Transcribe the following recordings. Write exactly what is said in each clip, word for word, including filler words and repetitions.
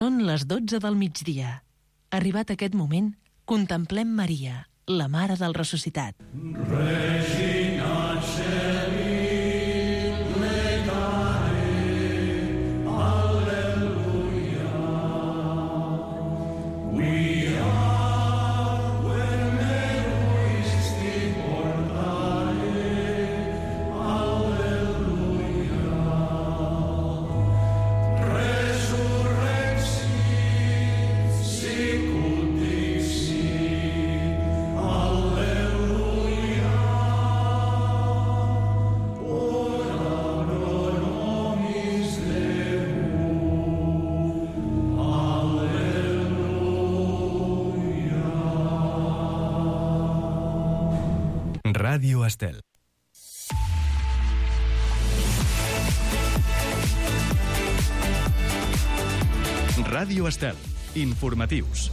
Són les dotze del migdia. Arribat aquest moment, contemplem Maria, la Mare del Ressuscitat. Regina Celi, plecare, Alleluia. We are when meruisti portare, Alleluia. Resurrexit, sicut dixit, Alleluia. Ora pro nobis Deum, Alleluia. Ràdio Estel. Ràdio Estel. Informatius.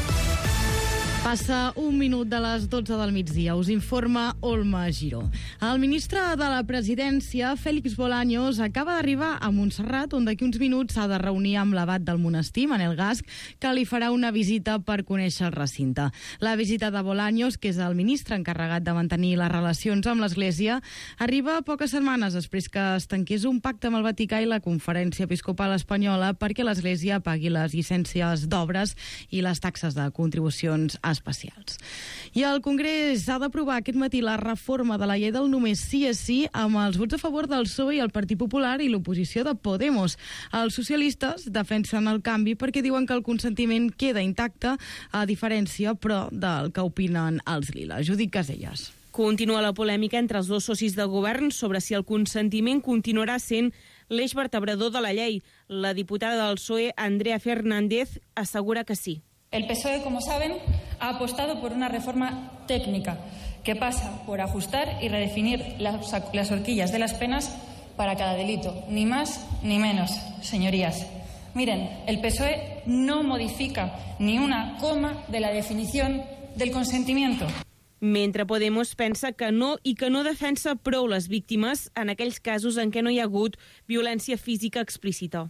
Passa un minut de les dotze del migdia. Us informa Olma Giró. El ministre de la Presidència, Félix Bolaños, acaba d'arribar a Montserrat, on d'aquí uns minuts s'ha de reunir amb l'abat del monestir, Manel Gasc, que li farà una visita per conèixer el recinte. La visita de Bolaños, que és el ministre encarregat de mantenir les relacions amb l'Església, arriba poques setmanes després que es tanqués un pacte amb el Vaticà i la Conferència Episcopal Espanyola perquè l'Església pagui les llicències d'obres i les taxes de contribucions especials. I el Congrés ha d'aprovar aquest matí la reforma de la llei del només sí és sí amb els vots a favor del P S O E i el Partit Popular i l'oposició de Podemos. Els socialistes defensen el canvi perquè diuen que el consentiment queda intacte, a diferència, però, del que opinen els Lila. Judit Caselles. Continua la polèmica entre els dos socis de govern sobre si el consentiment continuarà sent l'eix vertebrador de la llei. La diputada del P S O E, Andrea Fernández, assegura que sí. El P S O E, como saben, ha apostado por una reforma técnica que pasa por ajustar y redefinir las, las horquillas de las penas para cada delito, ni más ni menos, señorías. Miren, el P S O E no modifica ni una coma de la definición del consentimiento. Mentre Podemos pensa que no i que no defensa prou les víctimes en aquells casos en què no hi ha hagut violència física explícita.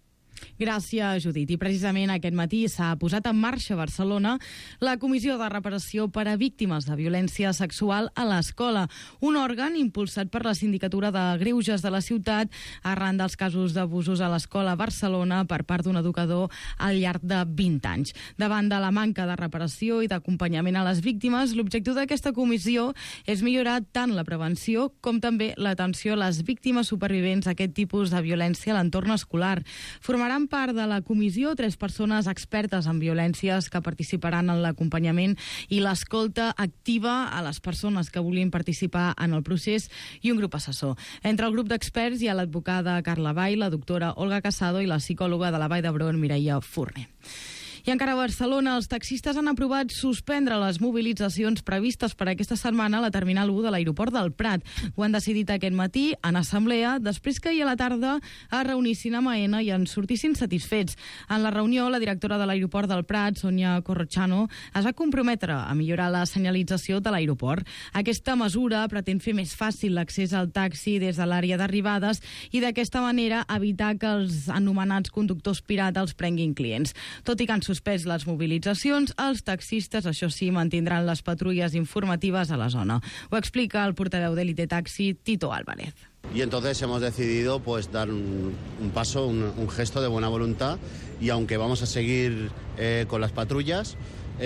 Gràcies, Judit. I precisament aquest matí s'ha posat en marxa a Barcelona la Comissió de Reparació per a Víctimes de Violència Sexual a l'Escola, un òrgan impulsat per la Sindicatura de Greuges de la ciutat arran dels casos d'abusos a l'escola a Barcelona per part d'un educador al llarg de vint anys. Davant de la manca de reparació i d'acompanyament a les víctimes, l'objectiu d'aquesta comissió és millorar tant la prevenció com també l'atenció a les víctimes supervivents d'aquest tipus de violència a l'entorn escolar. Formaran part de la comissió tres persones expertes en violències que participaran en l'acompanyament i l'escolta activa a les persones que vulguin participar en el procés i un grup assessor. Entre el grup d'experts hi ha l'advocada Carla Vall, la doctora Olga Casado i la psicòloga de la Vall d'Hebron, Mireia Forner. I encara a Barcelona, els taxistes han aprovat suspendre les mobilitzacions previstes per aquesta setmana a la Terminal u de l'aeroport del Prat. Ho han decidit aquest matí en assemblea, després que ahir a la tarda es reunissin amb AENA i en sortissin satisfets. En la reunió, la directora de l'aeroport del Prat, Sonia Corrochano, es va comprometre a millorar la senyalització de l'aeroport. Aquesta mesura pretén fer més fàcil l'accés al taxi des de l'àrea d'arribades i d'aquesta manera evitar que els anomenats conductors pirata els prenguin clients. Tot i que han suspès les mobilitzacions, els taxistes, això sí, mantindran les patrulles informatives a la zona. Ho explica el portaveu d'Elite Taxi, Tito Álvarez. Y entonces hemos decidido pues dar un, un paso, un, un gesto de buena voluntad, y aunque vamos a seguir eh, con las patrullas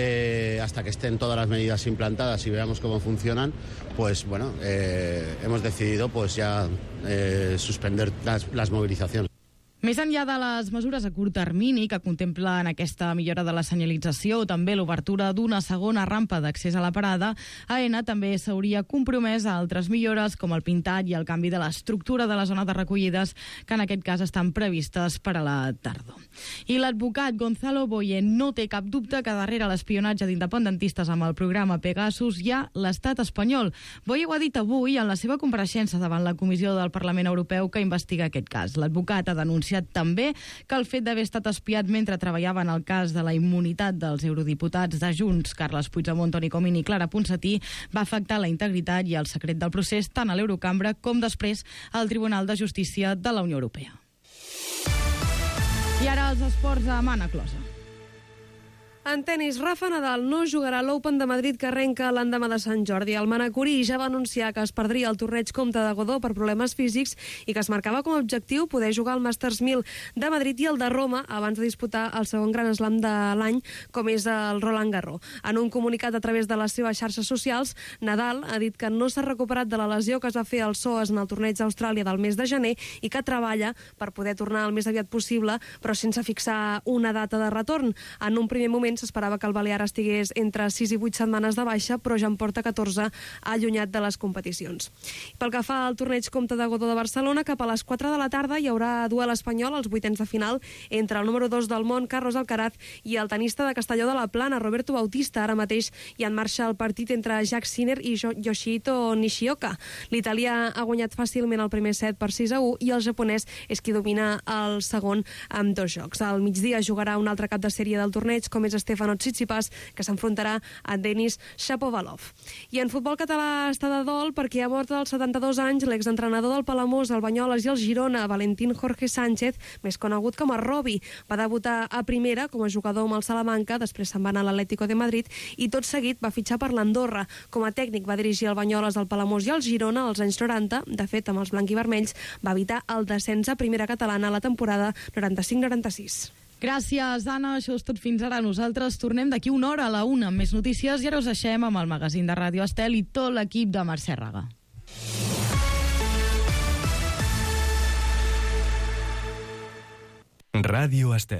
eh, hasta que estén todas las medidas implantadas y veamos cómo funcionan, pues bueno, eh, hemos decidido pues ya eh, suspender las, las movilizaciones. Més enllà de les mesures a curt termini que contemplen aquesta millora de la senyalització o també l'obertura d'una segona rampa d'accés a la parada, AENA també s'hauria compromès a altres millores com el pintat i el canvi de l'estructura de la zona de recollides, que en aquest cas estan previstes per a la tardor. I l'advocat Gonzalo Boye no té cap dubte que darrere l'espionatge d'independentistes amb el programa Pegasus hi ha l'estat espanyol. Boye ho ha dit avui en la seva compareixença davant la Comissió del Parlament Europeu que investiga aquest cas. L'advocat ha denunciat també que el fet d'haver estat espiat mentre treballava en el cas de la immunitat dels eurodiputats de Junts, Carles Puigdemont, Toni Comín i Clara Ponsatí, va afectar la integritat i el secret del procés tant a l'Eurocambra com després al Tribunal de Justícia de la Unió Europea. I ara els esports a Mana Closa. En tenis, Rafa Nadal no jugarà l'Open de Madrid que arrenca l'endemà de Sant Jordi. El manacorí ja va anunciar que es perdria el torneig Comte de Godó per problemes físics i que es marcava com a objectiu poder jugar al Masters mil de Madrid i el de Roma abans de disputar el segon Gran Slam de l'any, com és el Roland Garros. En un comunicat a través de les seves xarxes socials, Nadal ha dit que no s'ha recuperat de la lesió que es va fer al psoas en el torneig d'Austràlia del mes de gener i que treballa per poder tornar el més aviat possible, però sense fixar una data de retorn. En un primer moment s'esperava que el balear estigués entre sis i vuit setmanes de baixa, però ja en porta catorze allunyat de les competicions. Pel que fa al torneig Comte de Godó de Barcelona, cap a les quatre de la tarda hi haurà duel espanyol als vuitens de final entre el número dos del món, Carlos Alcaraz, i el tenista de Castelló de la Plana, Roberto Bautista. Ara mateix hi ha en marxa el partit entre Jack Sinner i Yoshihito Nishioka. L'italià ha guanyat fàcilment el primer set per sis a u i el japonès és qui domina el segon amb dos jocs. Al migdia jugarà un altre cap de sèrie del torneig, com és Stefano Tsitsipas, que s'enfrontarà a Denis Shapovalov. I en futbol català està de dol perquè ha mort als setanta-dos anys l'exentrenador del Palamós, el Banyoles i el Girona, Valentín Jorge Sánchez, més conegut com a Robi. Va debutar a primera com a jugador amb el Salamanca, després se'n va anar a l'Atlético de Madrid i tot seguit va fitxar per l'Andorra. Com a tècnic va dirigir el Banyoles, el Palamós i el Girona als anys noranta. De fet, amb els blanquivermells va evitar el descens a primera catalana la temporada noranta-cinc noranta-sis. Gràcies, Anna. Això és tot fins ara. Nosaltres tornem d'aquí una hora a la una amb més notícies i ara us deixem amb el magazín de Ràdio Estel i tot l'equip de Mercè Raga. Ràdio Estel.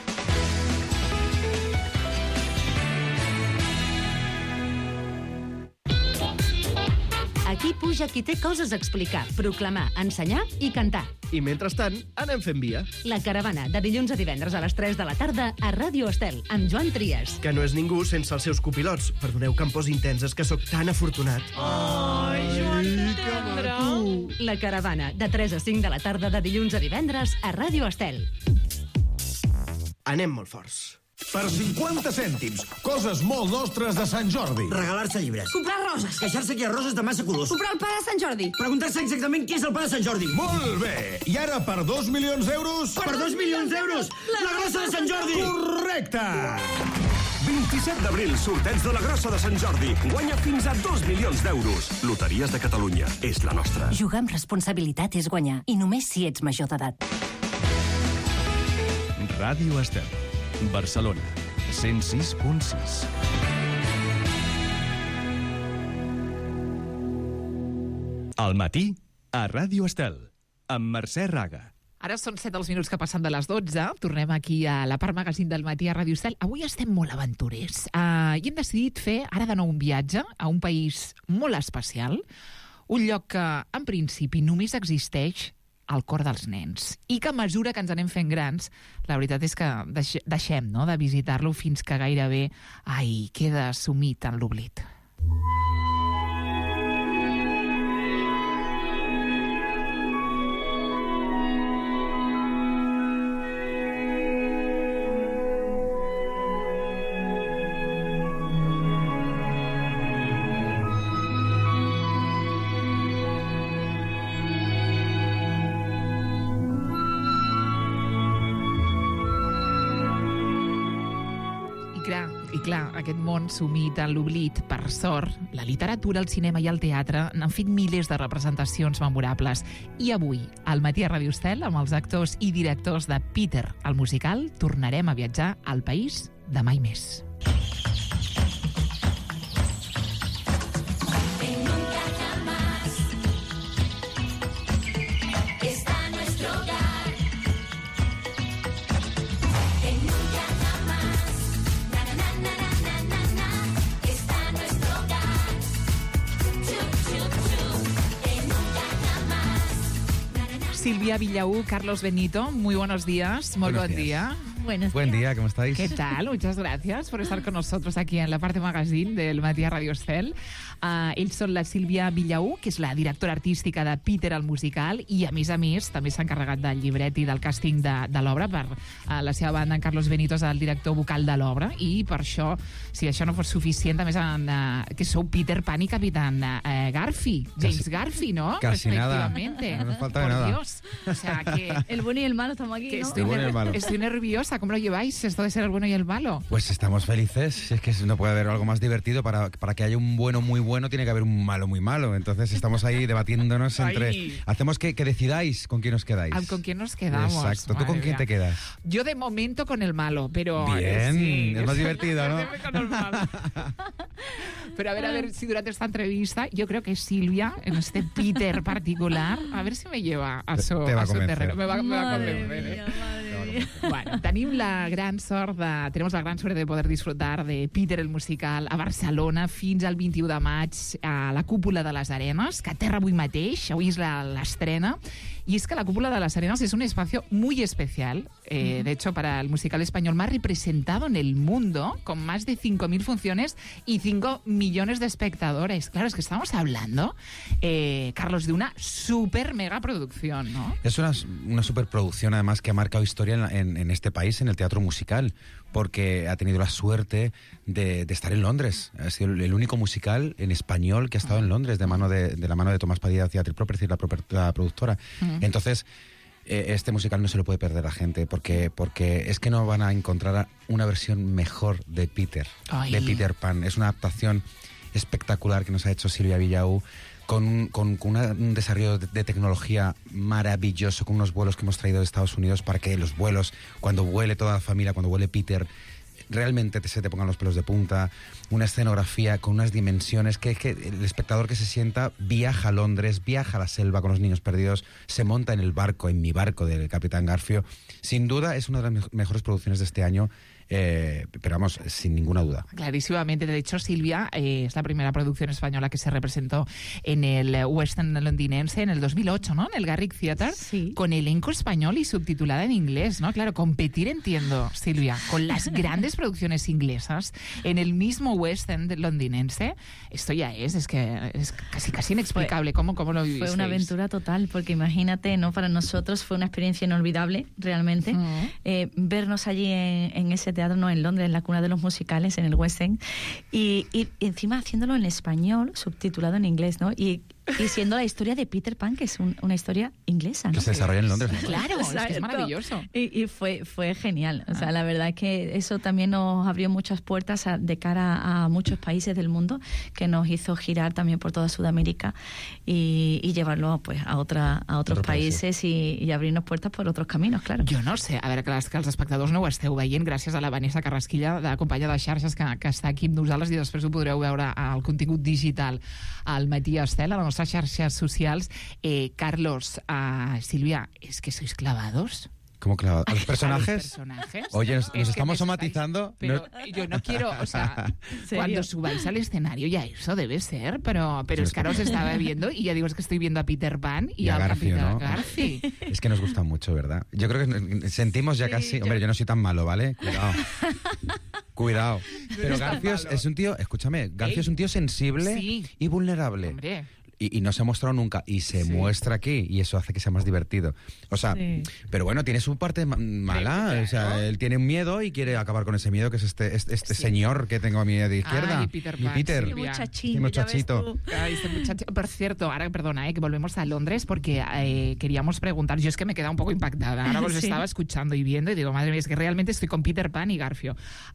Aquí puja qui té coses a explicar, proclamar, ensenyar i cantar. I mentrestant, anem fent via. La Caravana, de dilluns a divendres a les tres de la tarda a Ràdio Estel, amb Joan Trias. Que no és ningú sense els seus copilots. Perdoneu que em posi intenses, que sóc tan afortunat. Ai, Joan, que maco! La Caravana, de tres a cinc de la tarda de dilluns a divendres a Ràdio Estel. Anem molt forts. Per cinquanta cèntims, coses molt nostres de Sant Jordi. Regalar-se llibres. Comprar roses. Queixar-se que hi ha roses de massa colors. Comprar el pa de Sant Jordi. Preguntar-se exactament què és el pa de Sant Jordi. Molt bé. I ara per dos milions d'euros... Per, per dos milions d'euros! La, la grossa de Sant Jordi! Correcte! vint-i-set d'abril, sorteig de la grossa de Sant Jordi. Guanya fins a dos milions d'euros. Loteries de Catalunya. És la nostra. Jugar amb responsabilitat és guanyar. I només si ets major d'edat. Ràdio Estel. Barcelona. cent sis punt sis. Al matí, a Ràdio Estel, amb Mercè Raga. Ara són set els minuts que passen de les dotze. Tornem aquí a la part magazín del matí a Ràdio Estel. Avui estem molt aventurers. Uh, I hem decidit fer ara de nou un viatge a un país molt especial, un lloc que, en principi, només existeix al cor dels nens. I que a mesura que ens anem fent grans, la veritat és que deix- deixem no, de visitar-lo fins que gairebé ai, queda sumit en l'oblit. I clar, aquest món sumit en l'oblit, per sort, la literatura, el cinema i el teatre n'han fet milers de representacions memorables. I avui, al matí a Ràdio Estel, amb els actors i directors de Peter, el musical, tornarem a viatjar al país de mai més. Silvia Villaú, Carlos Benito, muy buenos días, muy buen día. Buenos Buen días. día, ¿cómo estáis? ¿Qué tal? Muchas gracias por estar con nosotros aquí en la parte magazine del Matí a Radio Estel. Uh, ells són la Sílvia Villaú, que és la directora artística de Peter el musical, i a més a més també s'ha encarregat del llibret i del càsting de, de l'obra. Per uh, la seva banda, en Carlos Benito és el director vocal de l'obra, i per això, si això no fos suficient, també en, uh, que sou Peter Pan i Capitán uh, Garfi, James Casi, Garfi, ¿no? Casi nada. No nos falta Por nada. Dios. O sea, que... El bueno y el malo estamos aquí, que ¿no? estoy, El bueno y el malo. estoy nerviosa. ¿Cómo lo lleváis, esto de ser el bueno y el malo? Pues estamos felices. Si es que no puede haber algo más divertido. Para, para que haya un bueno muy bueno, tiene que haber un malo muy malo. Entonces estamos ahí debatiéndonos entre... Ay. Hacemos que, que decidáis con quién os quedáis. Ah, ¿con quién nos quedamos? Exacto. ¿Tú Madre con quién mía. te quedas? Yo de momento con el malo, pero... Bien, sí, es más divertido, ¿no? con el malo. Pero a ver, a ver si durante esta entrevista, yo creo que Silvia, en este Peter particular, a ver si me lleva a su, Te va a a su convencer. terreno. Me va, me va a Madre convencer. mía, eh. madre mía. Bueno, tenim la gran sort de, tenemos la gran suerte de poder disfrutar de Peter el musical a Barcelona fins al vint-i-u de maig a la Cúpula de les Arenas, que aterra avui mateix, avui és la- l'estrena. Y es que la Cúpula de las Arenas es un espacio muy especial. Eh, de hecho, para el musical español más representado en el mundo, con más de cinco mil funciones y cinco millones de espectadores. Claro, es que estamos hablando, eh, Carlos, de una super mega producción, ¿no? Es una, una superproducción, además, que ha marcado historia en, la- en- en este país, en el teatro musical, porque ha tenido la suerte de, de estar en Londres. Ha sido el, el único musical en español que ha estado en Londres, de, mano de, de la mano de Tomás Padilla Theatre Properties, la, proper- la productora. Mm. Entonces, eh, este musical no se lo puede perder la gente, porque, porque es que no van a encontrar una versión mejor de Peter, Ay. de Peter Pan. Es una adaptación espectacular que nos ha hecho Sílvia Villaú, con, un- con, con una- un desarrollo de, de tecnología maravilloso, con unos vuelos que hemos traído de Estados Unidos para que los vuelos, cuando vuele toda la familia, cuando vuele Peter, realmente te, se te pongan los pelos de punta. Una escenografía con unas dimensiones que, que el espectador que se sienta viaja a Londres, viaja a la selva con los niños perdidos, se monta en el barco, en mi barco del Capitán Garfio. Sin duda es una de las me- mejores producciones de este año, eh, pero vamos, sin ninguna duda. Clarísimamente. De hecho, Silvia eh, es la primera producción española que se representó en el eh, West End londinense en el dos mil ocho, ¿no? En el Garrick Theatre, Sí. con elenco español y subtitulada en inglés, ¿no? Claro, competir, entiendo, Silvia, con las grandes producciones inglesas en el mismo West End londinense, esto ya es, es que es casi casi inexplicable. ¿Cómo, cómo lo vivisteis? Fue una aventura total, porque imagínate, ¿no? Para nosotros fue una experiencia inolvidable, realmente, Ujú. eh, vernos allí en, en ese teatro, no, en Londres, en la cuna de los musicales, en el West End, y, y encima haciéndolo en español, subtitulado en inglés, ¿no? Y, y siendo la historia de Peter Pan, que es un- una historia inglesa, ¿no? Que se desarrolla en Londres. ¿no? Claro, es que es Exacto. maravilloso. Y, y fue, fue genial. O sea, la verdad es que eso también nos abrió muchas puertas a- de cara a muchos países del mundo, que nos hizo girar también por toda Sudamérica y, y llevarlo pues a, otra, a otros Otro país, países y, y abrirnos puertas por otros caminos, claro. Jo no sé, a veure, que, les, que els espectadors no ho esteu veient gràcies a la Vanessa Carrasquilla, de la companya de xarxes que, que està aquí amb nosaltres, i després ho podreu veure al contingut digital al Matí a Estel, a les nostres xarxes socials. Eh, Carlos, uh, Sílvia, ¿es que sois clavados? ¿Cómo claro? ¿A los ¿A personajes? los personajes? Oye, nos, Es nos que estamos me somatizando. Pero No- yo no quiero, o sea, serio? cuando subáis al escenario ya eso debe ser, pero, pero Sí, es que ahora os estaba viendo y ya digo, es que estoy viendo a Peter Pan y, Y a al Garfio, Capitán ¿no? Garfi. Es que nos gusta mucho, ¿verdad? Yo creo que sentimos ya Sí, casi... yo- Hombre, yo no soy tan malo, ¿vale? Cuidado. Cuidado. Pero eres tan Garfio es, malo. es un tío... Escúchame, Garfio Ey. es un tío sensible Sí. y vulnerable. Hombre. Y, y no se ha mostrado nunca. Y se Sí. muestra aquí. Y eso hace que sea más divertido. O sea, Sí. pero bueno, tiene su parte ma- mala. Claro. O sea, él tiene un miedo y quiere acabar con ese miedo, que es este, este, este Sí. señor que tengo a mi de izquierda. Ay, Peter Mi Pan, Peter. Silvia. Qué muchachín, Qué muchachito. ya ves tú. Ay, este muchacho. Por cierto, ahora, perdona, eh, que volvemos a Londres porque eh, queríamos preguntar. Yo es que me he quedado un poco impactada. Ahora os Sí. estaba escuchando y viendo y digo, madre mía, es que realmente estoy con Peter Pan y Garfio.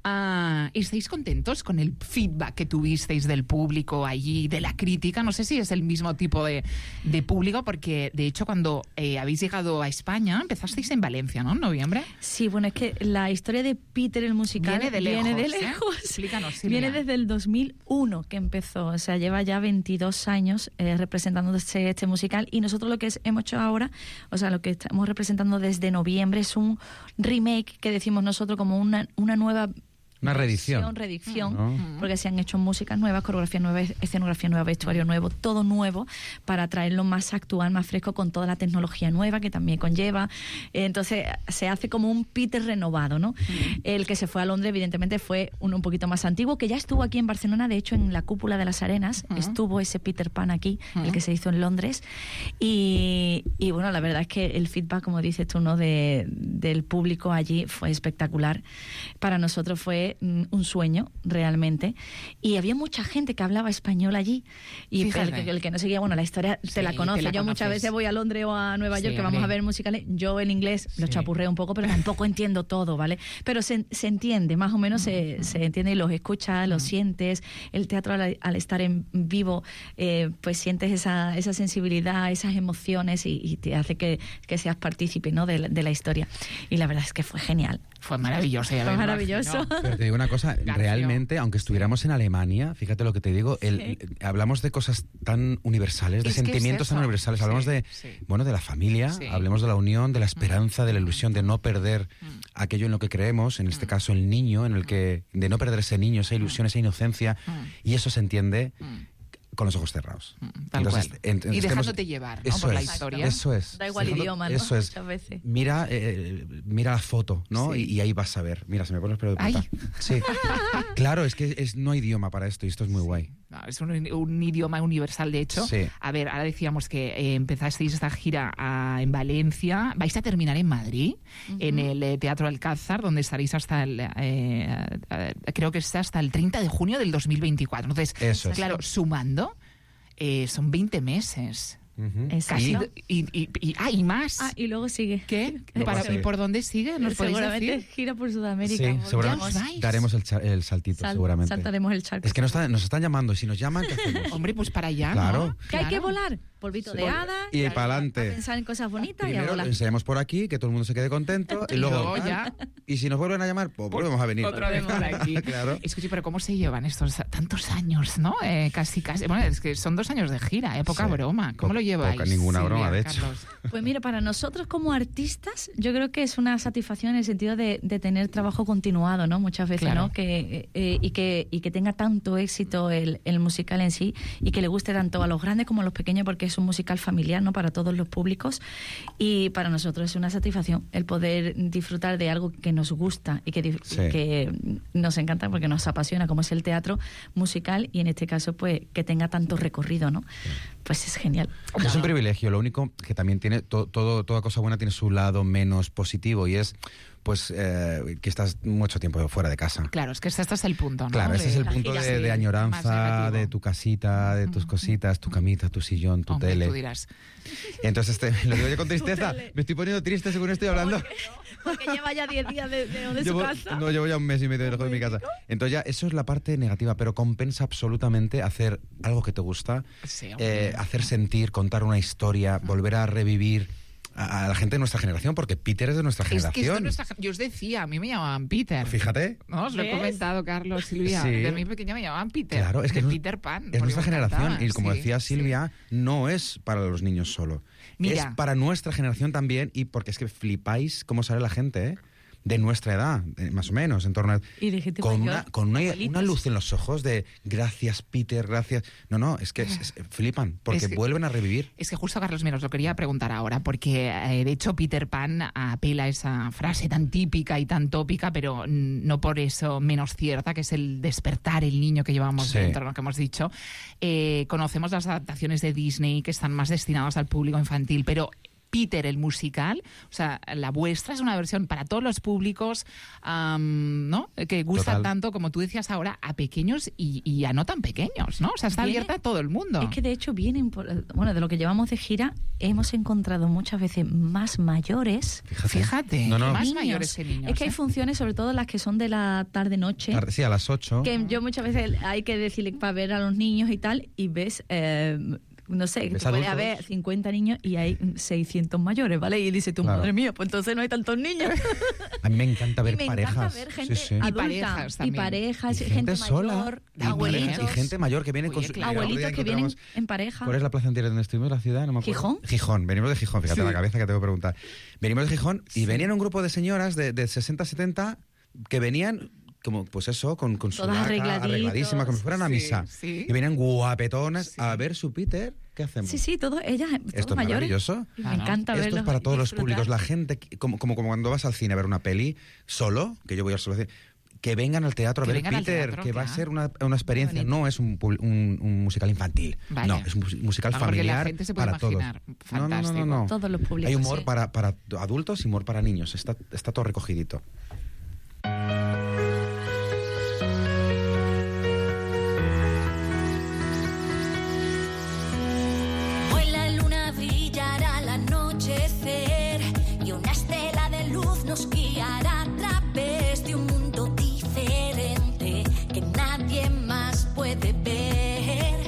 Ah, ¿estáis contentos con el feedback que tuvisteis del público allí, de la crítica? No sé si es el mismo tipo de, de público, porque de hecho cuando eh, habéis llegado a España, empezasteis en Valencia, ¿no? En noviembre. Sí, bueno, es que la historia de Peter el musical Viene de lejos. viene de ¿eh? lejos. Explícanos, Silvia. Viene desde el dos mil uno que empezó, o sea, lleva ya veintidós años eh, representándose este musical, y nosotros lo que es- hemos hecho ahora, o sea, lo que estamos representando desde noviembre es un remake que decimos nosotros como una, una nueva Una reedición. reedición, ¿no? porque se han hecho músicas nuevas, coreografía nueva, escenografía nueva, vestuario nuevo, todo nuevo, para traerlo más actual, más fresco, con toda la tecnología nueva que también conlleva. Entonces se hace como un Peter renovado, ¿no? Uh-huh. El que se fue a Londres, evidentemente, fue uno un poquito más antiguo, que ya estuvo aquí en Barcelona, de hecho, en la Cúpula de las Arenas, uh-huh. estuvo ese Peter Pan aquí, uh-huh. el que se hizo en Londres. Y, y bueno, la verdad es que el feedback, como dices tú, ¿no? de, del público allí fue espectacular. Para nosotros fue un sueño realmente, y había mucha gente que hablaba español allí, y el que, el que no seguía, bueno, la historia te sí, la conoce, la yo conoces. Muchas veces voy a Londres o a Nueva York, sí, que vamos hombre. a ver musicales, yo el inglés sí. lo chapurreo un poco, pero tampoco entiendo todo, ¿vale? Pero se, se entiende, más o menos se, se entiende, y los escuchas, los sientes, el teatro al, al estar en vivo, eh, pues sientes esa, esa sensibilidad, esas emociones, y, y te hace que, que seas partícipe, ¿no? de, de la historia, y la verdad es que fue genial. Fue maravilloso. Fue ver, maravilloso. ¿no? Pero te digo una cosa, García. realmente, aunque estuviéramos en Alemania, fíjate lo que te digo, el, sí. hablamos de cosas tan universales, de es sentimientos es tan universales, sí, hablamos de, sí. bueno, de la familia, sí. hablemos de la unión, de la esperanza, mm. de la ilusión, de no perder mm. aquello en lo que creemos, en este mm. caso el niño, en el que, de no perder ese niño, esa ilusión, esa inocencia, mm. y eso se entiende mm. con los ojos cerrados. Tal entonces, cual. Ent- y dejándote hemos, llevar, ¿no? Por es, la historia. Eso es. Da igual el idioma, ¿no? Eso es. Muchas veces. Mira, eh, mira la foto, ¿no? Sí. Y, y ahí vas a ver. Mira, se me pone el pelo de punta. Sí. Claro, es que es, no hay idioma para esto, y esto es muy sí. guay. No, es un, un idioma universal, de hecho. Sí. A ver, ahora decíamos que eh, empezasteis esta gira a, en Valencia. Vais a terminar en Madrid, uh-huh. en el eh, Teatro Alcázar, donde estaréis hasta el... Eh, eh, creo que es hasta el treinta de junio del dos mil veinticuatro. Entonces, Eso claro, es. sumando... Eh, son veinte meses. Uh-huh. Casi, y, y, y, ah, y más. Ah, y luego sigue. ¿Qué? ¿Para, ¿Y por dónde sigue? ¿Nos podéis seguramente decir? gira por Sudamérica. Sí, seguramente daremos el, cha- el saltito, Sal- seguramente. Saltaremos el charco. Es que nos, está, nos están llamando, y si nos llaman, ¿qué hacemos? Hombre, pues para allá, claro. ¿no? Que Claro. hay que volar. Polvito Sí. de hada. Y y para adelante. Pensar en cosas bonitas. Primero y a lo volar. enseñamos por aquí, que todo el mundo se quede contento, y Y luego, luego ya. Y si nos vuelven a llamar, pues volvemos a venir. Otra vez por aquí. Claro. Escuche, pero ¿cómo se llevan estos tantos años, no? Eh, casi, casi. Bueno, es que son dos años de gira, ¿eh? Poca Sí. broma. ¿Cómo Po- lo lleváis? Poca ninguna Silvia, broma, de hecho. Carlos? Pues mira, para nosotros como artistas, yo creo que es una satisfacción en el sentido de, de tener trabajo continuado, ¿no? Muchas veces, Claro. ¿no? Que, eh, y, que, y que tenga tanto éxito el, el musical en sí, y que le guste tanto a los grandes como a los pequeños, porque es un musical familiar, ¿no? Para todos los públicos. Y para nosotros es una satisfacción el poder disfrutar de algo que nos gusta y que, dif- Sí. que nos encanta, porque nos apasiona, como es el teatro musical, y en este caso, pues, que tenga tanto recorrido, ¿no? Pues es genial. Es un privilegio, lo único que también tiene, to- todo, toda cosa buena tiene su lado menos positivo, y es pues eh, que estás mucho tiempo fuera de casa. Claro, es que este es el punto, ¿no? Claro, ese De es el la punto gira, de, sí, de añoranza, más negativo. de tu casita, de tus cositas, tu camita, tu sillón, tu Hombre, tele. tú dirás. Entonces, este, lo digo yo con tristeza, me estoy poniendo triste según estoy hablando. Porque lleva ya diez días de, de, de Llevo- su casa. No, llevo ya un mes y medio lejos de mi casa. Entonces ya, eso es la parte negativa, pero compensa absolutamente hacer algo que te gusta, Sí, eh, hacer sentir, contar una historia, volver a revivir a, a la gente de nuestra generación, porque Peter es de nuestra Es que generación. esto es nuestra... Yo os decía, a mí me llamaban Peter. Fíjate. No, os lo he ¿Ves? comentado, Carlos, Silvia. Sí. De mi pequeña me llamaban Peter. Claro, es que de es, Peter Pan. es porque nuestra me generación, encantaba. y como Sí, decía sí. Silvia, no es para los niños solo. Mira. Es para nuestra generación también, y porque es que flipáis cómo sale la gente, ¿eh? De nuestra edad, eh, más o menos, en torno a... Y de gente con mayor, una, con una, abuelitos. una luz en los ojos de gracias, Peter, gracias... No, no, es que es- es- flipan, porque Es que- vuelven a revivir. Es que justo, Carlos, mira, os lo quería preguntar ahora, porque eh, de hecho Peter Pan apela a esa frase tan típica y tan tópica, pero mm, no por eso menos cierta, que es el despertar el niño que llevamos Sí. dentro, lo que hemos dicho. Eh, conocemos las adaptaciones de Disney que están más destinadas al público infantil, pero Peter, el musical, o sea, la vuestra es una versión para todos los públicos, am, ¿no? Que gusta Total. tanto, como tú decías ahora, a pequeños y, y a no tan pequeños, ¿no? O sea, está Viene- abierta a todo el mundo. Es que de hecho vienen, por- bueno, de lo que llevamos de gira, hemos encontrado muchas veces más mayores. Fíjate. Fíjate, No, no. más niños. mayores que niños. Es que hay ¿eh? funciones, sobre todo las que son de la tarde-noche, Tarde- Sí, a las ocho. que yo muchas veces hay que decirle para ver a los niños y tal, y ves... eh, no sé, que ¿Ves tú puedes adultos? haber cincuenta niños y hay seiscientos mayores, ¿vale? Y dice tu Claro. madre mía, pues entonces no hay tantos niños. A mí me encanta ver Y me parejas. encanta ver gente Sí, sí. adulta, Y parejas y también. parejas, Y gente, gente sola. mayor, Y abuelitos, pareja- y gente mayor que viene con Oye, su... claro. Mira, el otro abuelitos día que vienen encontramos- en pareja. ¿Cuál es la plaza anterior donde estuvimos de la ciudad? No me acuerdo. ¿Gijón? Gijón, venimos de Gijón, fíjate Sí. la cabeza que tengo que preguntar. Venimos de Gijón y venían un grupo de señoras de, de sesenta, setenta que venían como, pues eso, con, con su Todas laca arregladitos. arregladísima, como si fueran a Sí, misa. sí. Y vienen guapetonas a ver su Peter. ¿Qué hacemos? Sí, sí, todos, ellas, todos Esto es mayores. maravilloso. Y me encanta Esto verlos. es para todos los disfrutar. públicos. La gente, que- como, como, como cuando vas al cine a ver una peli solo, que yo voy al solo cine, que vengan al teatro a Que ver vengan al Peter, teatro, que va a claro. ser una, una experiencia. Bonito. No es un, pu- un, un musical infantil. Vale. No, es un mus- musical Ah, porque la familiar gente se puede para todos. imaginar. No, no, no, Fantástico. no, no. Todos los públicos, Hay humor sí. para, para adultos y humor para niños. Está, está todo recogidito. Hoy la luna brillará al anochecer y una estela de luz nos guiará a través de un mundo diferente que nadie más puede ver.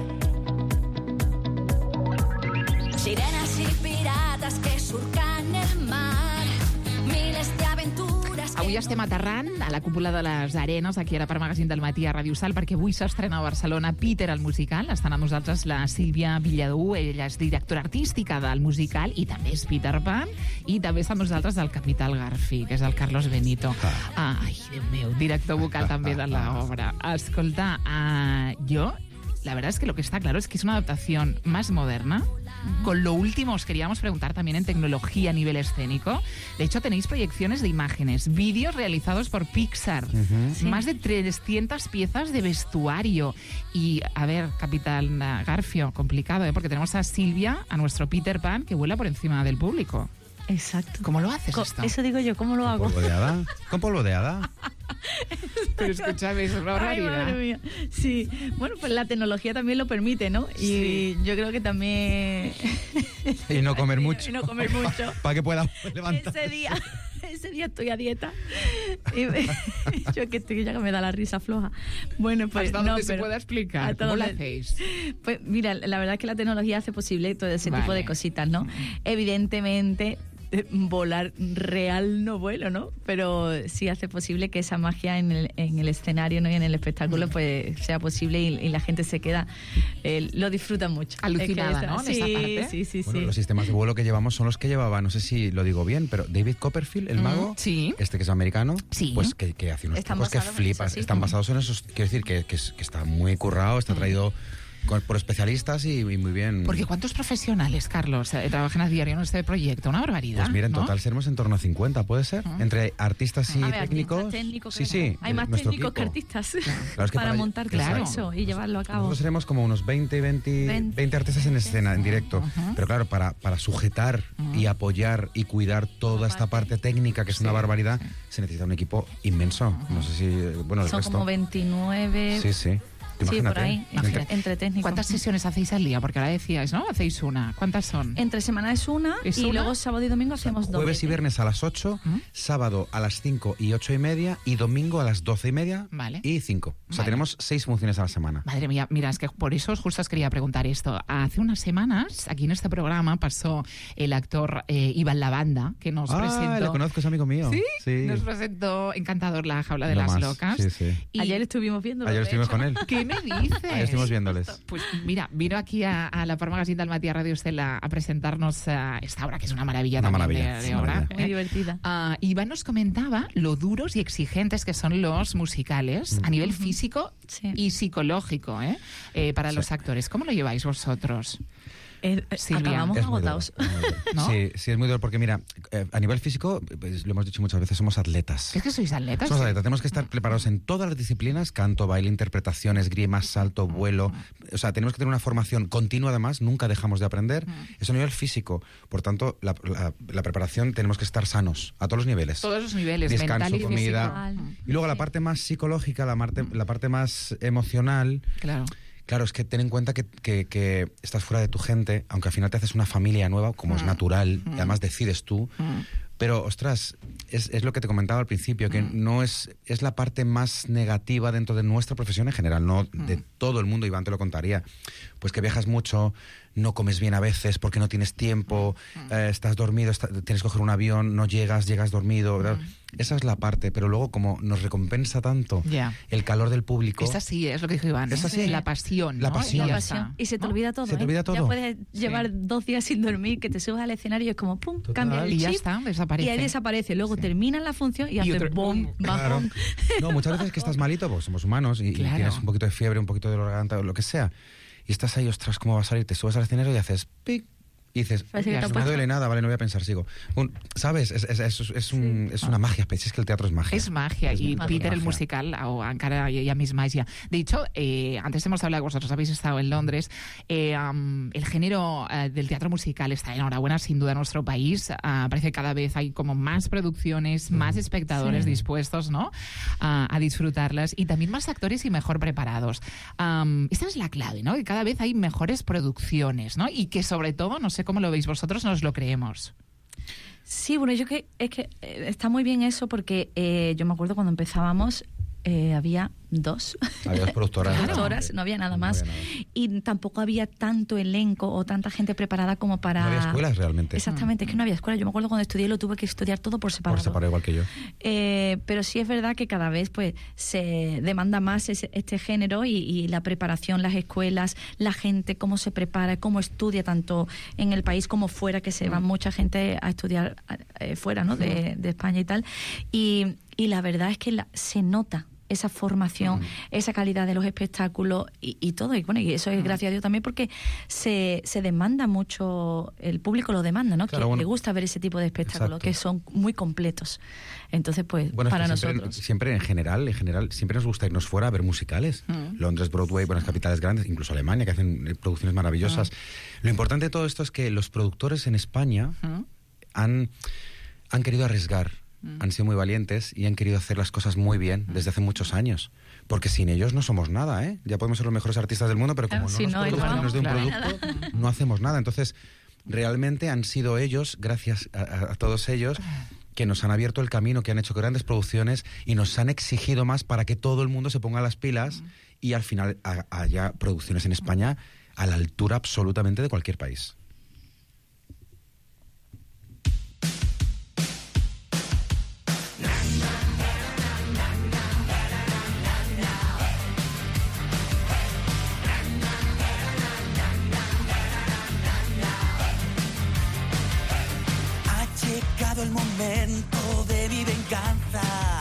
Sirenas y piratas que surcan el mar, miles de aventuras. Avui estem aterrant a la cúpula de les Arenes, aquí a la Part Magazine del matí a Ràdio Sal, perquè avui s'estrena a Barcelona Peter, el musical. Estan amb nosaltres la Sílvia Villadú, ella és directora artística del musical i també és Peter Pan, i també està amb nosaltres el Capital Garfi, que és el Carlos Benito. Ai, Déu meu, director vocal també de l'obra. Escolta, uh, jo... La verdad es que lo que está claro es que es una adaptación más moderna. Con lo último os queríamos preguntar también en tecnología a nivel escénico. De hecho, tenéis proyecciones de imágenes, vídeos realizados por Pixar, Ujú. Sí. más de trescientas piezas de vestuario. Y, a ver, Capitán Garfio, complicado, ¿eh? Porque tenemos a Silvia, a nuestro Peter Pan, que vuela por encima del público. Exacto. ¿Cómo lo haces Co- esto? Eso digo yo, ¿cómo lo hago? ¿Polvo de hada? ¿Con polvo de hada? Pero escúchame, es una Ay, barbaridad. madre mía. Sí, bueno, pues la tecnología también lo permite, ¿no? Y Sí. yo creo que también... Y no comer mucho. Y no comer mucho. Para que pueda levantar. Ese día, ese día estoy a dieta. Y me- yo que estoy ya que me da la risa floja. Bueno, pues Hasta no, donde se pero- pueda explicar. hasta ¿Cómo lo donde- hacéis? Pues mira, la verdad es que la tecnología hace posible todo ese Vale. tipo de cositas, ¿no? Evidentemente, eh, volar real no vuelo, ¿no? Pero sí hace posible que esa magia en el, en el escenario, ¿no? Y en el espectáculo pues sea posible y, y la gente se queda, eh, lo disfruta mucho. Alucinada, Es que ¿no? En sí, esa parte. sí, sí, Bueno, sí. los sistemas de vuelo que llevamos son los que llevaba, no sé si lo digo bien, pero David Copperfield, el Mm, mago, sí. este que es americano, Sí. pues que, que hace unos Están trucos que basados en flipas. eso, sí. Están Mm. basados en esos, quiero decir que, que, es- que está muy currado, está traído con- por especialistas y, y muy bien. Porque ¿cuántos profesionales, Carlos, eh, trabajan a diario en este proyecto? Una barbaridad. Pues mira, en ¿no? total seremos en torno a cincuenta, ¿puede ser? Entre artistas y A ver, técnicos. artistas técnicos, sí, que- sí. Hay más nuestro técnicos que equipo. artistas Claro, es que para para- montar todo claro. eso y llevarlo a cabo. Nosotros seremos como unos veinte, veinte, veinte, veinte artistas en escena, en directo. Ajá. Pero claro, para, para sujetar y apoyar y cuidar toda esta parte técnica, que es una barbaridad, se necesita un equipo inmenso. No sé si, eh, bueno, el Son resto. como veintinueve. Sí, sí. Sí, Imagínate. por ahí, entre, entre técnicos. ¿Cuántas sesiones hacéis al día? Porque ahora decíais, ¿no? Hacéis una. ¿Cuántas son? Entre semana es una ¿Es y una? luego sábado y domingo hacemos dos. Jueves y viernes a las ocho, sábado a las cinco y ocho y media y domingo a las doce y media Vale. y cinco. O sea, Vale. tenemos seis funciones a la semana. Madre mía, mira, es que por eso os justo os quería preguntar esto. Hace unas semanas, aquí en este programa, pasó el actor eh, Iván Lavanda, que nos Ah, presentó... lo conozco, es amigo mío. ¿Sí? Sí. Nos presentó encantador La Jaula de Lo las más, Locas. sí, sí. Y- Ayer estuvimos viendo. Ayer estuvimos con él. ¿Qué me dices? Ayer estuvimos viéndoles. Pues mira, vino aquí a, a la Part Magazine del Matí a Radio Estela a presentarnos eh, esta obra, que es una maravilla Una también maravilla, de, de una obra. maravilla. Muy divertida. Ah, Iván nos comentaba lo duros y exigentes que son los musicales a nivel físico y psicológico, ¿eh? Eh, para los actores. ¿Cómo lo lleváis vosotros? Eh, Silvia. acabamos Es muy agotados. duro, es muy duro. ¿No? Sí, sí, es muy duro porque, mira, eh, a nivel físico, pues, lo hemos dicho muchas veces, somos atletas. Es que sois atletas. Somos atletas, tenemos que estar preparados en todas las disciplinas, canto, baile, interpretación, esgrima, salto, vuelo. O sea, tenemos que tener una formación continua, además, nunca dejamos de aprender. Eso a nivel físico. Por tanto, la, la- la preparación tenemos que estar sanos, a todos los niveles. Todos los niveles, Descanso, mental y comida. físico. Y luego la parte más psicológica, la parte, la parte más emocional. Claro. Claro, es que ten en cuenta que, que- que estás fuera de tu gente, aunque al final te haces una familia nueva, como es natural, y además decides tú. Pero, ostras, es, es lo que te comentaba al principio, que no es, es la parte más negativa dentro de nuestra profesión en general, no de todo el mundo. Iván te lo contaría. Pues que viajas mucho, no comes bien a veces porque no tienes tiempo, eh, estás dormido, está- tienes que coger un avión, no llegas, llegas dormido, ¿verdad? Esa es la parte, pero luego como nos recompensa tanto yeah. el calor del público... Es así, es lo que dijo Iván. Es así. La pasión, La ¿no? pasión. Y, la pasión. y se te ¿no? olvida todo. Se te ¿eh? olvida todo. Ya puedes llevar sí. dos días sin dormir, que te subas al escenario y es como pum, Total. cambia el Y chip. ya está, desaparece. Y ahí desaparece. Luego sí. termina la función y, y hace otro, bom, claro. bajón. No, muchas veces que estás malito, pues somos humanos y, claro. y tienes un poquito de fiebre, un poquito de garganta o lo que sea. Y estás ahí, ostras, ¿cómo va a salir? Te subes al escenario y haces pic. Y dices, no me duele nada, vale, no voy a pensar, sigo. Un, ¿Sabes? Es, es, es, es, un, es una magia, es que el teatro es magia. Es magia, es y magia. Peter, el magia. musical, o encara ya mis magia. De hecho, eh, antes hemos hablado, vosotros habéis estado en Londres, eh, um, el género uh, del teatro musical está enhorabuena, sin duda, en nuestro país. Uh, parece que cada vez hay como más producciones, más espectadores sí. dispuestos, ¿no? Uh, a disfrutarlas, y también más actores y mejor preparados. Um, esta es la clave, ¿no? Que cada vez hay mejores producciones, ¿no? Y que sobre todo, no sé cómo lo veis vosotros, nos lo creemos. Sí, bueno, yo que es que eh, está muy bien eso porque eh, yo me acuerdo cuando empezábamos eh, había dos. Había dos productoras. productoras, no había nada más. No había nada. Y tampoco había tanto elenco o tanta gente preparada como para... No había escuelas realmente. Exactamente, es que no había escuela. Yo me acuerdo cuando estudié lo tuve que estudiar todo por separado. Por separado, igual que yo. Eh, pero sí es verdad que cada vez pues se demanda más ese, este género y, y la preparación, las escuelas, la gente, cómo se prepara, cómo estudia tanto en el país como fuera, que se va mucha gente a estudiar eh, fuera, ¿no? De, de España y tal. Y, y la verdad es que la, se nota esa formación, mm. esa calidad de los espectáculos y, y todo. Y bueno, y eso es gracias a Dios también porque se, se demanda mucho, el público lo demanda, ¿no? Claro, que bueno, le gusta ver ese tipo de espectáculos, exacto. que son muy completos. Entonces, pues, bueno, para es que nosotros... Siempre, siempre en general, en general, siempre nos gusta irnos fuera a ver musicales. Mm. Londres, Broadway, buenas capitales grandes, incluso Alemania, que hacen producciones maravillosas. Mm. Lo importante de todo esto es que los productores en España mm. han, han querido arriesgar. Mm. Han sido muy valientes y han querido hacer las cosas muy bien desde hace muchos años. Porque sin ellos no somos nada, ¿eh? Ya podemos ser los mejores artistas del mundo, pero como claro, no si nos no produzcan, nos dé un claro. producto, no hacemos nada. Entonces, realmente han sido ellos, gracias a, a, a todos ellos, que nos han abierto el camino, que han hecho grandes producciones y nos han exigido más para que todo el mundo se ponga las pilas mm. y al final ha, haya producciones en España a la altura absolutamente de cualquier país. El momento de mi venganza.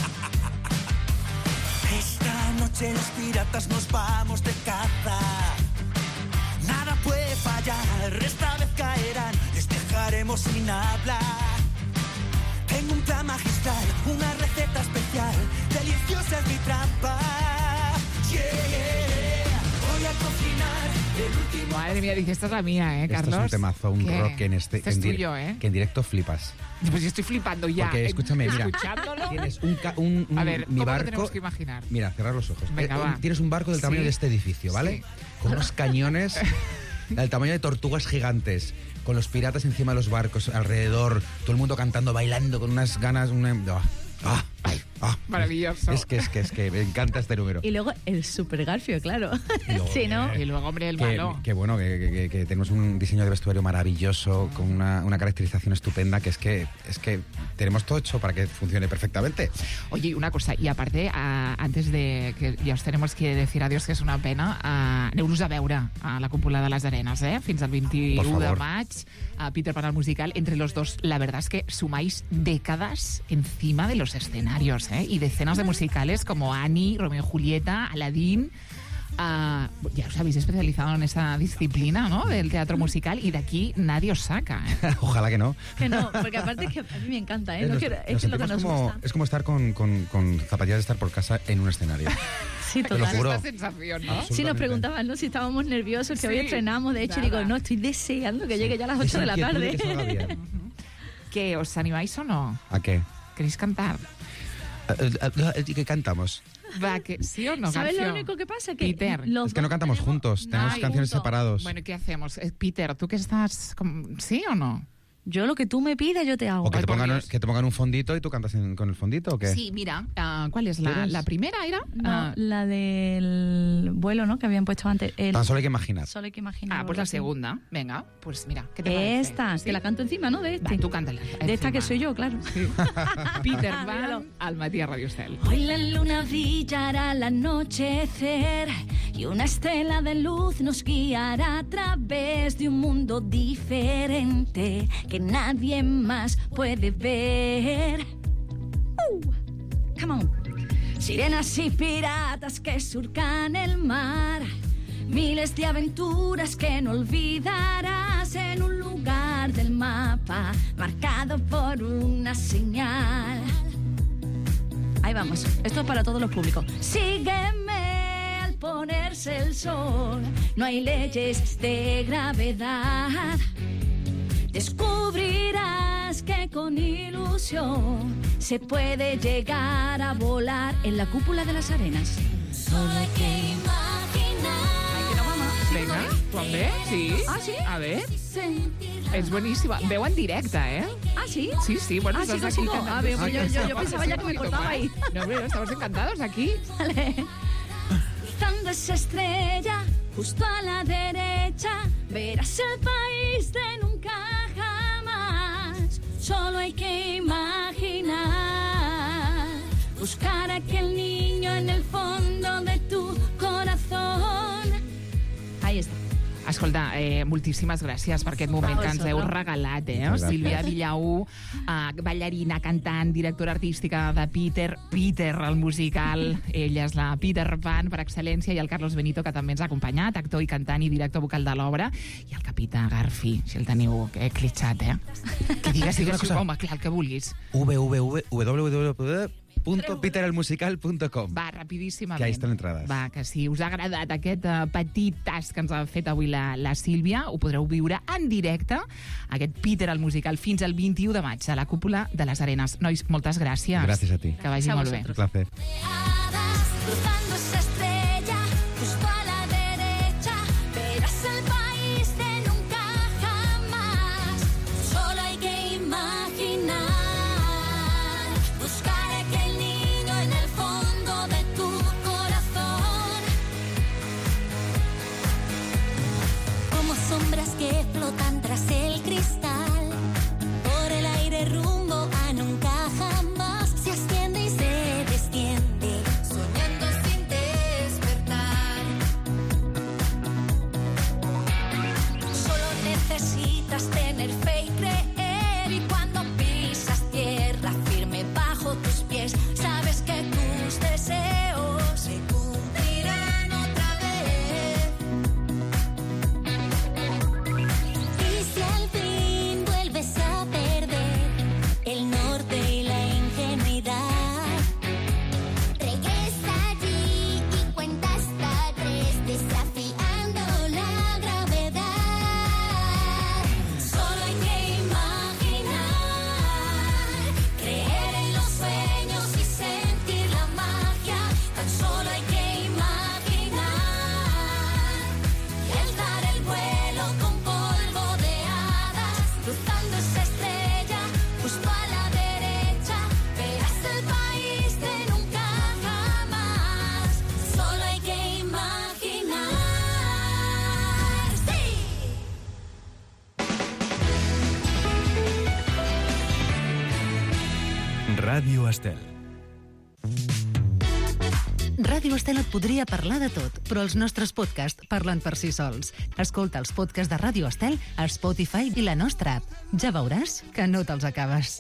Esta noche los piratas nos vamos de caza. Nada puede fallar, esta vez caerán, les dejaremos sin hablar. Tengo un plan magistral, una receta especial, deliciosa es mi trampa. Yeah, voy a cocinar el último... Madre mía, dice, esta es la mía, ¿eh, Carlos? Esto es un temazo, un ¿Qué? rock en este... Este es en tuyo, ¿eh? Que en directo flipas. Pues yo estoy flipando ya. Porque, escúchame, mira, escuchándolo. Tienes un, ca- un, un A ver, mi ¿cómo barco, lo tenemos que imaginar? Mira, cerrar los ojos. Venga, Eh, va. Tienes un barco del tamaño Sí. de este edificio, ¿vale? Sí. Con unos cañones del tamaño de tortugas gigantes, con los piratas encima de los barcos, alrededor, todo el mundo cantando, bailando, con unas ganas... Una... ¡Ah! ¡Ah! ¡Ah! Maravilloso. Es que, es que, es que me encanta este número. Y luego el super Garfio, claro. Y luego, sí, ¿no? Y luego, hombre, el Que, malo. que bueno, que, que- que tenemos un diseño de vestuario maravilloso, con una, una caracterización estupenda, que es que es que tenemos todo hecho para que funcione perfectamente. Oye, una cosa, y aparte, uh, antes de que ja us tenemos que decir adiós, que és una pena, uh, aneu-nos a veure a la Cúpula de les Arenas, eh? Fins al vint-i-u de maig, a Peter Pan al musical. Entre los dos, la verdad es que sumáis décadas encima de los escenarios, ¿eh? Y decenas de musicales como Annie, Romeo y Julieta, Aladdin. Uh, ya os habéis especializado en esa disciplina, ¿no? Del teatro musical, y de aquí nadie os saca, ¿eh? Ojalá que no. Que no, porque aparte es que a mí me encanta, ¿eh? Eh, No nos- quiero- es nos que es lo que sentimos nos como, gusta. es como estar con, con, con zapatillas de estar por casa en un escenario. Sí, Te lo total. juro. Esta sensación, ¿no? Sí, nos Absolutamente. preguntaban, ¿no? Si estábamos nerviosos, que Sí, hoy estrenamos. De hecho, nada. digo, no, estoy deseando que llegue ya a las ocho de la Esa inquietud tarde. de que salga bien. ¿Qué, os animáis o no? ¿A qué? ¿Queréis cantar? Eh, eh, eh, ¿Qué cantamos? Va, que ¿sí o no, ¿Sabes García? lo único que pasa? Que Peter. los Es que no dos cantamos tenemos- juntos, tenemos Ay, canciones juntos. separados. Bueno, ¿qué hacemos? Eh, Peter, ¿tú qué estás...? com- ¿Sí o no? Yo lo que tú me pidas, yo te hago. O que Ay, te, por pongan, Dios. que te pongan un fondito y tú cantas en- con el fondito, ¿o qué? Sí, mira, uh, ¿cuál es la, ¿Eres? la primera? ¿Era? No, Ah, la del vuelo, ¿no? Que habían puesto antes. El... Tan solo hay que imaginar. Solo hay que imaginar. ah, pues la sí. segunda. Venga, pues mira, ¿qué te parece? Esta, ¿Sí? te la canto encima, ¿no? De este. Va, tú cántala. De esta que encima. soy yo, claro. Peter Ah, míralo. Pan, al Matí a Radio Estel. Hoy la luna brillará al anochecer y una estela de luz nos guiará a través de un mundo diferente que nadie más puede ver. Uh, come on. Sirenas y piratas que surcan el mar, miles de aventuras que no olvidarás en un lugar del mapa marcado por una señal. Ahí vamos, esto es para todos los públicos. Sígueme al ponerse el sol, no hay leyes de gravedad. Descubrirás que con ilusión se puede llegar a volar en la cúpula de las arenas. Solo hay que imaginar. Venga, també? Sí? Ah, sí? A ver. És boníssima. Veu en directe, eh? Ah, sí? Sí, sí. Bueno, Ah, estás sigo, aquí sigo. cantando. Ah, veo, pues yo- yo- yo Estamos pensaba ya que me un poquito cortaba más. ahí. No, hombre, estamos encantados aquí. Vale. Cruzando esa estrella, justo a la derecha, verás el país de nunca jamás. Solo hay que imaginar, buscar a aquel niño en el fondo de tu corazón. Ahí está. Escolta, eh, moltíssimes gràcies per aquest moment que ens heu regalat, eh? Gràcies. Sílvia Villaú, eh, ballarina, cantant, directora artística de Peter, Peter, el musical. Ella és la Peter Pan per excel·lència, i el Carlos Benito, que també ens ha acompanyat, actor i cantant i director vocal de l'obra, i el capità Garfi, si el teniu eh, clitxat, eh? Que digues, digues, cosa. home, clar, el que vulguis. www punto peter el musical punto com. Va, rapidíssimament. Que ahí estan entrades. Va, que si us ha agradat aquest uh, petit tas que ens ha fet avui la, la Sílvia, ho podreu viure en directe, aquest Peter el musical, fins al vint-i-u de maig, a la cúpula de les Arenes. Nois, moltes gràcies. Gràcies a ti. Que vagi molt bé. Un placer. Cruzando esa estrella, justo a la derecha, verás el país de nunca jamás. Solo hay que imaginar, buscar a aquel niño en el fondo de tu corazón. Como sombras que flotan tras el cristal, por el aire rumbo a nunca jamás, se asciende y se desciende, soñando sin despertar. Solo necesitas tener fe y creer, y cuando pisas tierra firme bajo tus pies, sabes que tus deseos se cumplirán otra vez. Y si al fin vuelves a perder el norte y la ingenuidad, regresa allí y cuenta hasta tres, desafiando la gravedad. Solo hay que imaginar, creer en los sueños y sentir la magia. Tan solo hay que imaginar y alzar el vuelo con polvo de hadas, cruzando esa estrella justo a la derecha, verás el país de nunca jamás. Solo hay que imaginar. ¡Sí! Ràdio Estel. Ràdio Estel et podria parlar de tot, però els nostres podcasts parlen per si sols. Escolta els podcasts de Ràdio Estel a Spotify i la nostra app. Ja veuràs que no te'ls acabes.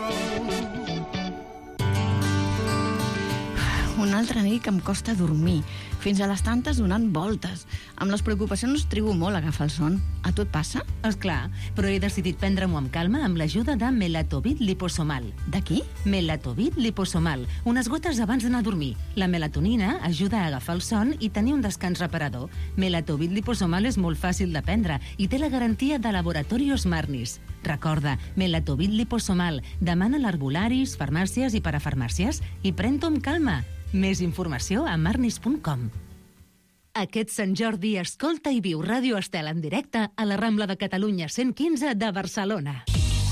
Una altra nit que em costa dormir, fins a les tantes donant voltes. Amb les preocupacions trigo molt a agafar el son. A tu et passa? Esclar, però he decidit prendre-m'ho amb calma amb l'ajuda de Melatovit liposomal. De qui? Melatovit liposomal, unes gotes abans d'anar a dormir. La melatonina ajuda a agafar el son i tenir un descans reparador. Melatovit liposomal és molt fàcil de prendre i té la garantia de Laboratorios Marnis. Recorda, Melatovit liposomal. Demana a l'herbolaris, farmàcies i parafarmàcies i pren-t'ho amb calma. Més informació a marnis punt com. Aquest Sant Jordi escolta i viu Ràdio Estel en directe a la Rambla de Catalunya cent quinze de Barcelona.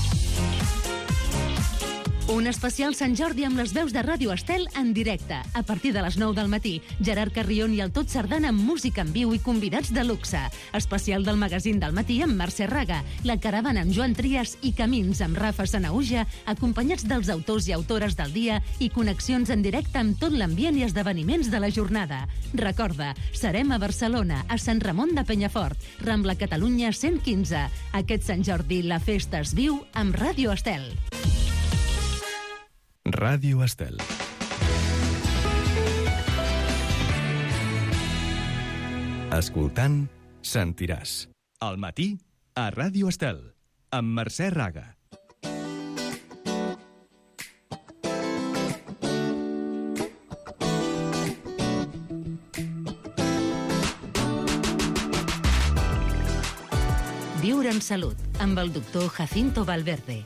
Un especial Sant Jordi amb les veus de Ràdio Estel en directe. A partir de les nou del matí, Gerard Carrion i el Tot Sardana amb música en viu i convidats de luxe. Especial del magazín del matí amb Mercè Raga, La Caravana amb Joan Trias i Camins amb Rafa Sanahuja, acompanyats dels autors i autores del dia i connexions en directe amb tot l'ambient i esdeveniments de la jornada. Recorda, serem a Barcelona, a Sant Ramon de Penyafort, Rambla Catalunya cent quinze. Aquest Sant Jordi la festa es viu amb Ràdio Estel. Ràdio Estel. Escoltant, sentiràs. Al matí, a Ràdio Estel, amb Mercè Raga. Viure en salut, amb el doctor Jacinto Valverde.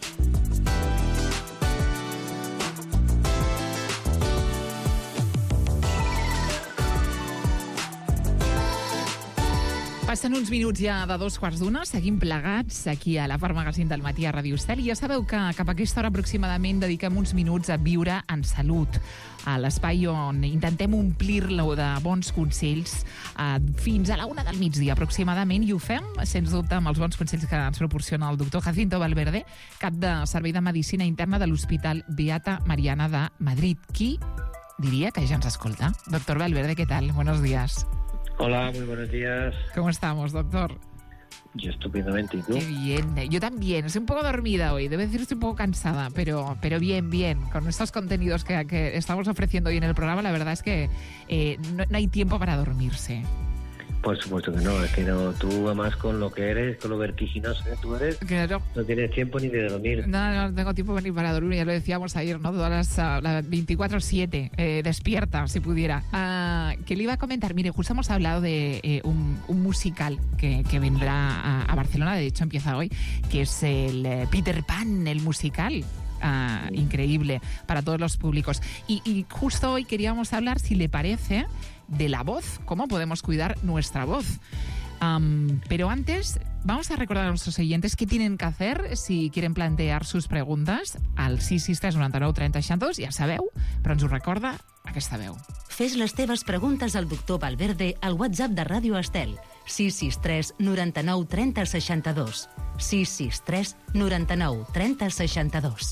Passen uns minuts ja de dos quarts d'una, seguim plegats aquí a la Part Magazín del matí a Ràdio Estel i ja sabeu que cap a aquesta hora aproximadament dediquem uns minuts a viure en salut, a l'espai on intentem omplir-lo de bons consells eh, fins a la una del migdia aproximadament, i ho fem, sens dubte, amb els bons consells que ens proporciona el doctor Jacinto Valverde, cap de Servei de Medicina Interna de l'Hospital Beata Mariana de Madrid. Qui diria que ja ens escolta? Doctor Valverde, ¿qué tal? Buenos días. Hola, muy buenos días. ¿Cómo estamos, doctor? Yo estupendamente, ¿y tú? Qué bien. Yo también. Estoy un poco dormida hoy. Debo decir, estoy un poco cansada, pero, pero bien, bien. Con estos contenidos que, que estamos ofreciendo hoy en el programa, la verdad es que eh, no, no hay tiempo para dormirse. Por supuesto que no, es que no, tú además con lo que eres, con lo vertiginoso que tú eres, claro, no tienes tiempo ni de dormir. No, no tengo tiempo ni para dormir, ya lo decíamos ayer, ¿no? Todas las, uh, las veinticuatro siete, eh, despierta, si pudiera. Uh, que le iba a comentar, mire, justo hemos hablado de eh, un, un musical que, que vendrá a, a Barcelona, de hecho empieza hoy, que es el eh, Peter Pan, el musical. Uh, increíble para todos los públicos. Y, y justo hoy queríamos hablar, si le parece, de la voz, cómo podemos cuidar nuestra voz. Um, pero antes, vamos a recordar a nuestros oyentes qué tienen que hacer si quieren plantear sus preguntes al sis sis tres noranta nou trenta seixanta dos, ja sabeu, però ens ho recorda aquesta veu. Fes les teves preguntes al doctor Valverde al WhatsApp de Ràdio Estel, sis sis tres noranta nou trenta seixanta dos. sis sis tres noranta nou trenta seixanta dos.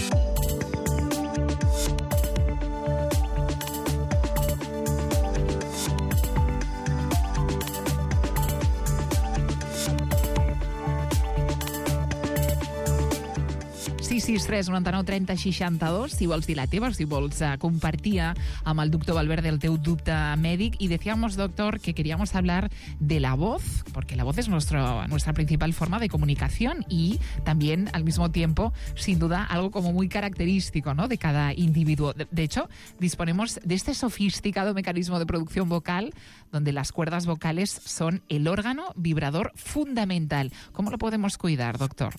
sis sis tres noranta nou trenta seixanta dos, si vols dir la teva, si vols uh, compartir amb el doctor Valverde el teu dubte mèdic. Y decíamos, doctor, que queríamos hablar de la voz, porque la voz es nuestro, nuestra principal forma de comunicación y también, al mismo tiempo, sin duda, algo como muy característico, ¿no?, de cada individuo. De, de hecho, disponemos de este sofisticado mecanismo de producción vocal donde las cuerdas vocales son el órgano vibrador fundamental. ¿Cómo lo podemos cuidar, doctor?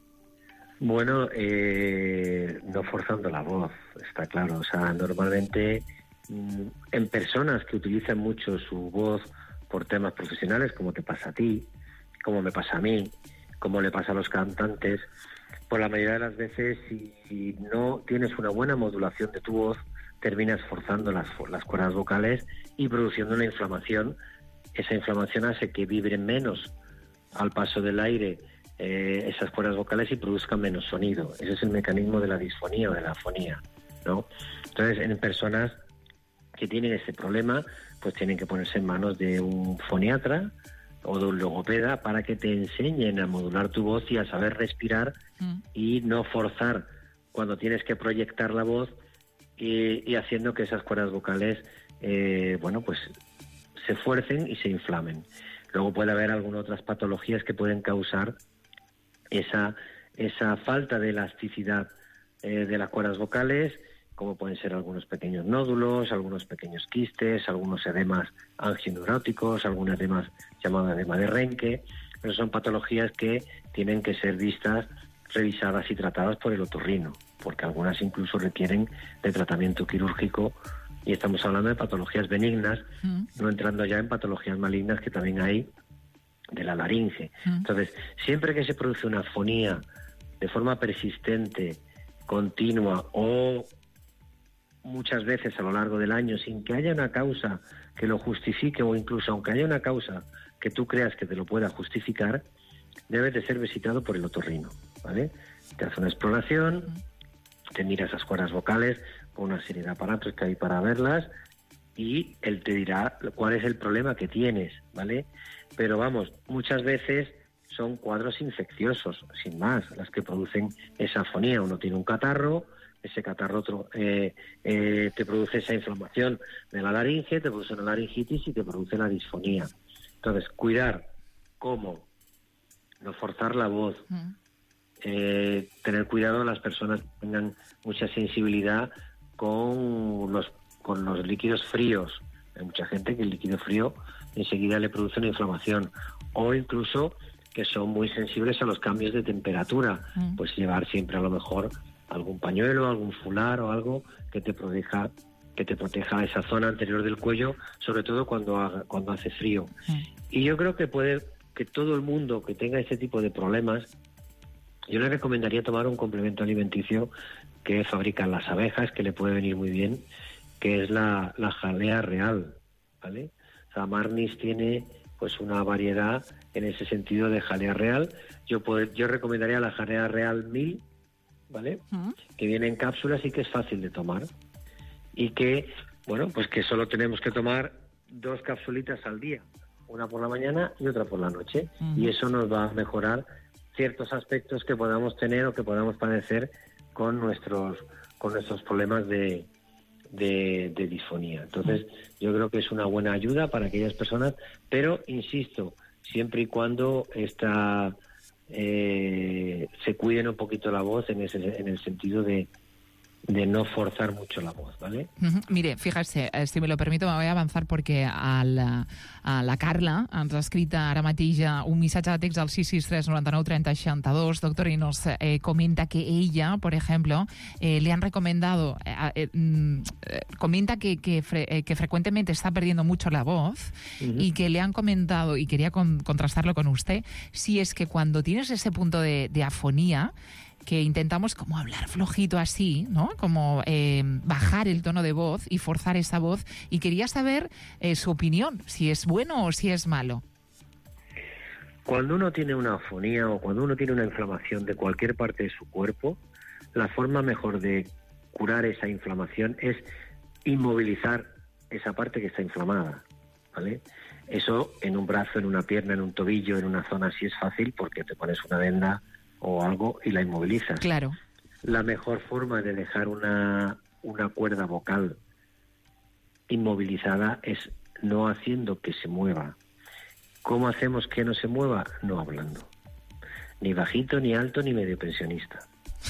Bueno, eh, no forzando la voz, está claro. O sea, normalmente mmm, en personas que utilizan mucho su voz por temas profesionales, como te pasa a ti, como me pasa a mí, como le pasa a los cantantes, pues la mayoría de las veces, si, si no tienes una buena modulación de tu voz, terminas forzando las, las cuerdas vocales y produciendo una inflamación. Esa inflamación hace que vibren menos al paso del aire Eh, esas cuerdas vocales y produzcan menos sonido. Ese es el mecanismo de la disfonía o de la afonía, ¿no? Entonces, en personas que tienen ese problema, pues tienen que ponerse en manos de un foniatra o de un logopeda para que te enseñen a modular tu voz y a saber respirar mm. y no forzar cuando tienes que proyectar la voz y, y haciendo que esas cuerdas vocales, eh, bueno, pues se fuercen y se inflamen. Luego puede haber algunas otras patologías que pueden causar esa esa falta de elasticidad eh, de las cuerdas vocales, como pueden ser algunos pequeños nódulos, algunos pequeños quistes, algunos edemas angineuróticos, algunos edemas llamados edema de Renke, pero son patologías que tienen que ser vistas, revisadas y tratadas por el otorrino, porque algunas incluso requieren de tratamiento quirúrgico, y estamos hablando de patologías benignas, mm. no entrando ya en patologías malignas que también hay de la laringe. Mm. Entonces, siempre que se produce una afonía de forma persistente continua o muchas veces a lo largo del año sin que haya una causa que lo justifique, o incluso aunque haya una causa que tú creas que te lo pueda justificar, debes de ser visitado por el otorrino, ¿vale? Te hace una exploración, te mira esas cuerdas vocales con una serie de aparatos que hay para verlas y él te dirá cuál es el problema que tienes, ¿vale? Pero vamos, muchas veces son cuadros infecciosos, sin más, las que producen esa afonía. Uno tiene un catarro, ese catarro otro, eh, eh, te produce esa inflamación de la laringe, te produce una laringitis y te produce la disfonía. Entonces, cuidar cómo, no forzar la voz, mm. eh, tener cuidado de las personas que tengan mucha sensibilidad con los, con los líquidos fríos. Hay mucha gente que el líquido frío enseguida le produce una inflamación, o incluso que son muy sensibles a los cambios de temperatura, mm. pues llevar siempre a lo mejor algún pañuelo, algún fular o algo que te proteja, que te proteja esa zona anterior del cuello, sobre todo cuando haga, cuando hace frío. Mm. Y yo creo que puede que todo el mundo que tenga este tipo de problemas, yo le recomendaría tomar un complemento alimenticio que fabrican las abejas, que le puede venir muy bien, que es la, la jalea real, ¿vale? O sea, Marnis tiene pues una variedad en ese sentido de jalea real. Yo puedo, yo recomendaría la jalea real mil, ¿vale? Uh-huh. Que viene en cápsulas y que es fácil de tomar. Y que, bueno, pues que solo tenemos que tomar dos capsulitas al día, una por la mañana y otra por la noche. Uh-huh. Y eso nos va a mejorar ciertos aspectos que podamos tener o que podamos padecer con nuestros, con nuestros problemas de, de, de disfonía. Entonces, yo creo que es una buena ayuda para aquellas personas, pero, insisto, siempre y cuando esta, eh, se cuiden un poquito la voz en, ese, en el sentido de, de no forzar mucho la voz, ¿vale? Uh-huh. Mire, fíjese, eh, si me lo permito, me voy a avançar perquè a la, a la Carla ens ha escrit ara mateix un missatge de text al seis seis tres nueve nueve treinta seixanta dos, doctor, y nos eh, comenta que ella, por ejemplo, eh, le han recomendado, eh, eh, eh, comenta que, que, fre, eh, que frecuentemente está perdiendo mucho la voz uh-huh. y que le han comentado, y quería con, contrastarlo con usted, si es que cuando tienes ese punto de, de afonía, que intentamos como hablar flojito así, ¿no? Como eh, bajar el tono de voz y forzar esa voz. Y quería saber eh, su opinión, si es bueno o si es malo. Cuando uno tiene una afonía o cuando uno tiene una inflamación de cualquier parte de su cuerpo, la forma mejor de curar esa inflamación es inmovilizar esa parte que está inflamada, ¿vale? Eso en un brazo, en una pierna, en un tobillo, en una zona así es fácil porque te pones una venda o algo y la inmovilizas. Claro. La mejor forma de dejar una, una cuerda vocal inmovilizada es no haciendo que se mueva. ¿Cómo hacemos que no se mueva? No hablando. Ni bajito, ni alto, ni medio pensionista.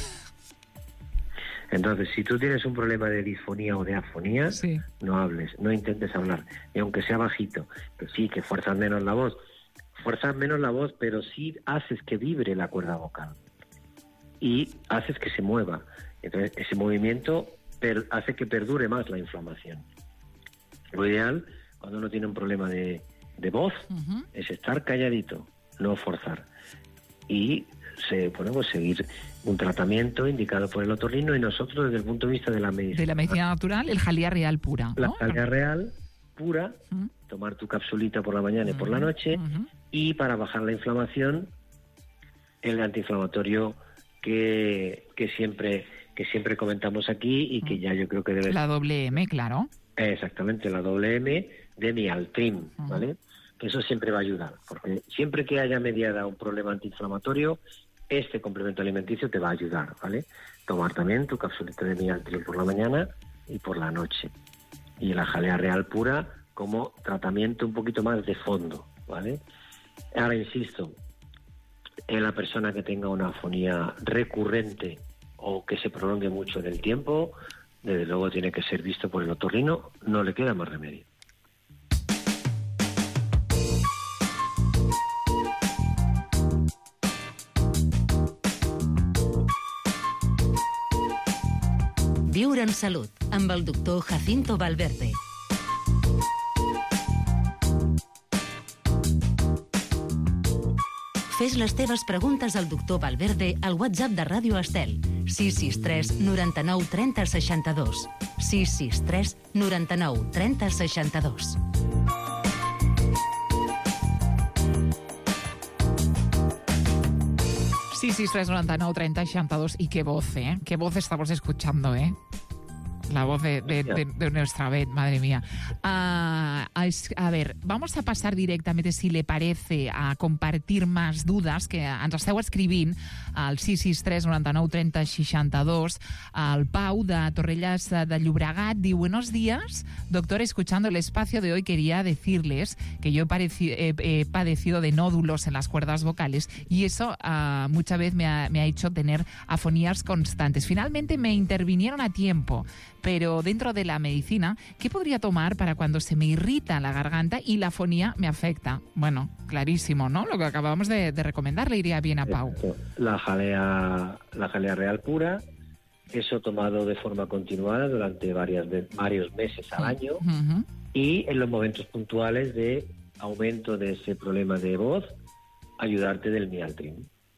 Entonces, si tú tienes un problema de disfonía o de afonía, sí. no hables, no intentes hablar, y aunque sea bajito, que sí, que fuerzas menos la voz, fuerzas menos la voz, pero sí haces que vibre la cuerda vocal y haces que se mueva. Entonces, ese movimiento per- hace que perdure más la inflamación. Lo ideal, cuando uno tiene un problema de, de voz, uh-huh. es estar calladito, no forzar. Y se, bueno, pues seguir un tratamiento indicado por el otorrino, y nosotros, desde el punto de vista de la medicina, de la medicina natural, el jalea real pura, la ¿no? jalea real pura, uh-huh. tomar tu capsulita por la mañana y por la noche, uh-huh. y para bajar la inflamación, el antiinflamatorio que, que siempre que siempre comentamos aquí y que ya yo creo que debe la doble M, claro. Exactamente, la doble M de Mialtrim, uh-huh. ¿vale? Que eso siempre va a ayudar, porque siempre que haya mediada un problema antiinflamatorio, este complemento alimenticio te va a ayudar, ¿vale? Tomar también tu capsulita de Mialtrim por la mañana y por la noche. Y la jalea real pura como tratamiento un poquito más de fondo, ¿vale? Ahora, insisto, en la persona que tenga una afonía recurrente o que se prolongue mucho en el tiempo, desde luego tiene que ser visto por el otorrino, no le queda más remedio. Viure en salut, amb el doctor Jacinto Valverde. Fes les teves preguntes al doctor Valverde al WhatsApp de Ràdio Estel, sis sis tres noranta-nou trenta seixanta-dos. sis sis tres noranta-nou trenta seixanta-dos. sis sis tres noranta-nou trenta seixanta-dos. Y qué voz, ¿eh? Qué voz estamos escuchando, ¿eh? La voz de, de, de, de nuestra Bet, madre mía. Uh, a ver, vamos a pasar directamente, si le parece, a compartir más dudas que ens esteu escrivint al sis sis tres noranta-nou trenta seixanta-dos. El Pau, de Torrelles de Llobregat, diu: buenos días, doctor, escuchando el espacio de hoy quería decirles que yo he, pareci- he, he padecido de nódulos en las cuerdas vocales y eso uh, muchas veces me ha, me ha hecho tener afonías constantes. Finalmente me intervinieron a tiempo, pero dentro de la medicina, ¿qué podría tomar para cuando se me irrita la garganta y la afonía me afecta? Bueno, clarísimo, ¿no? Lo que acabamos de, de recomendar le iría bien a Pau. La jalea, la jalea real pura, eso tomado de forma continuada durante varias, de, varios meses al año, Uh-huh. y en los momentos puntuales de aumento de ese problema de voz, ayudarte del Mialtrim.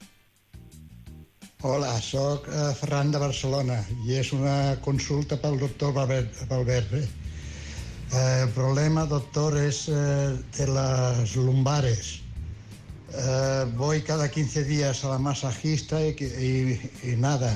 Hola, soc uh, Ferran de Barcelona i és una consulta pel doctor Valverde. Uh, el problema, doctor, es uh, de las lumbares. Uh, voy cada quince días a la masajista y, y, y nada,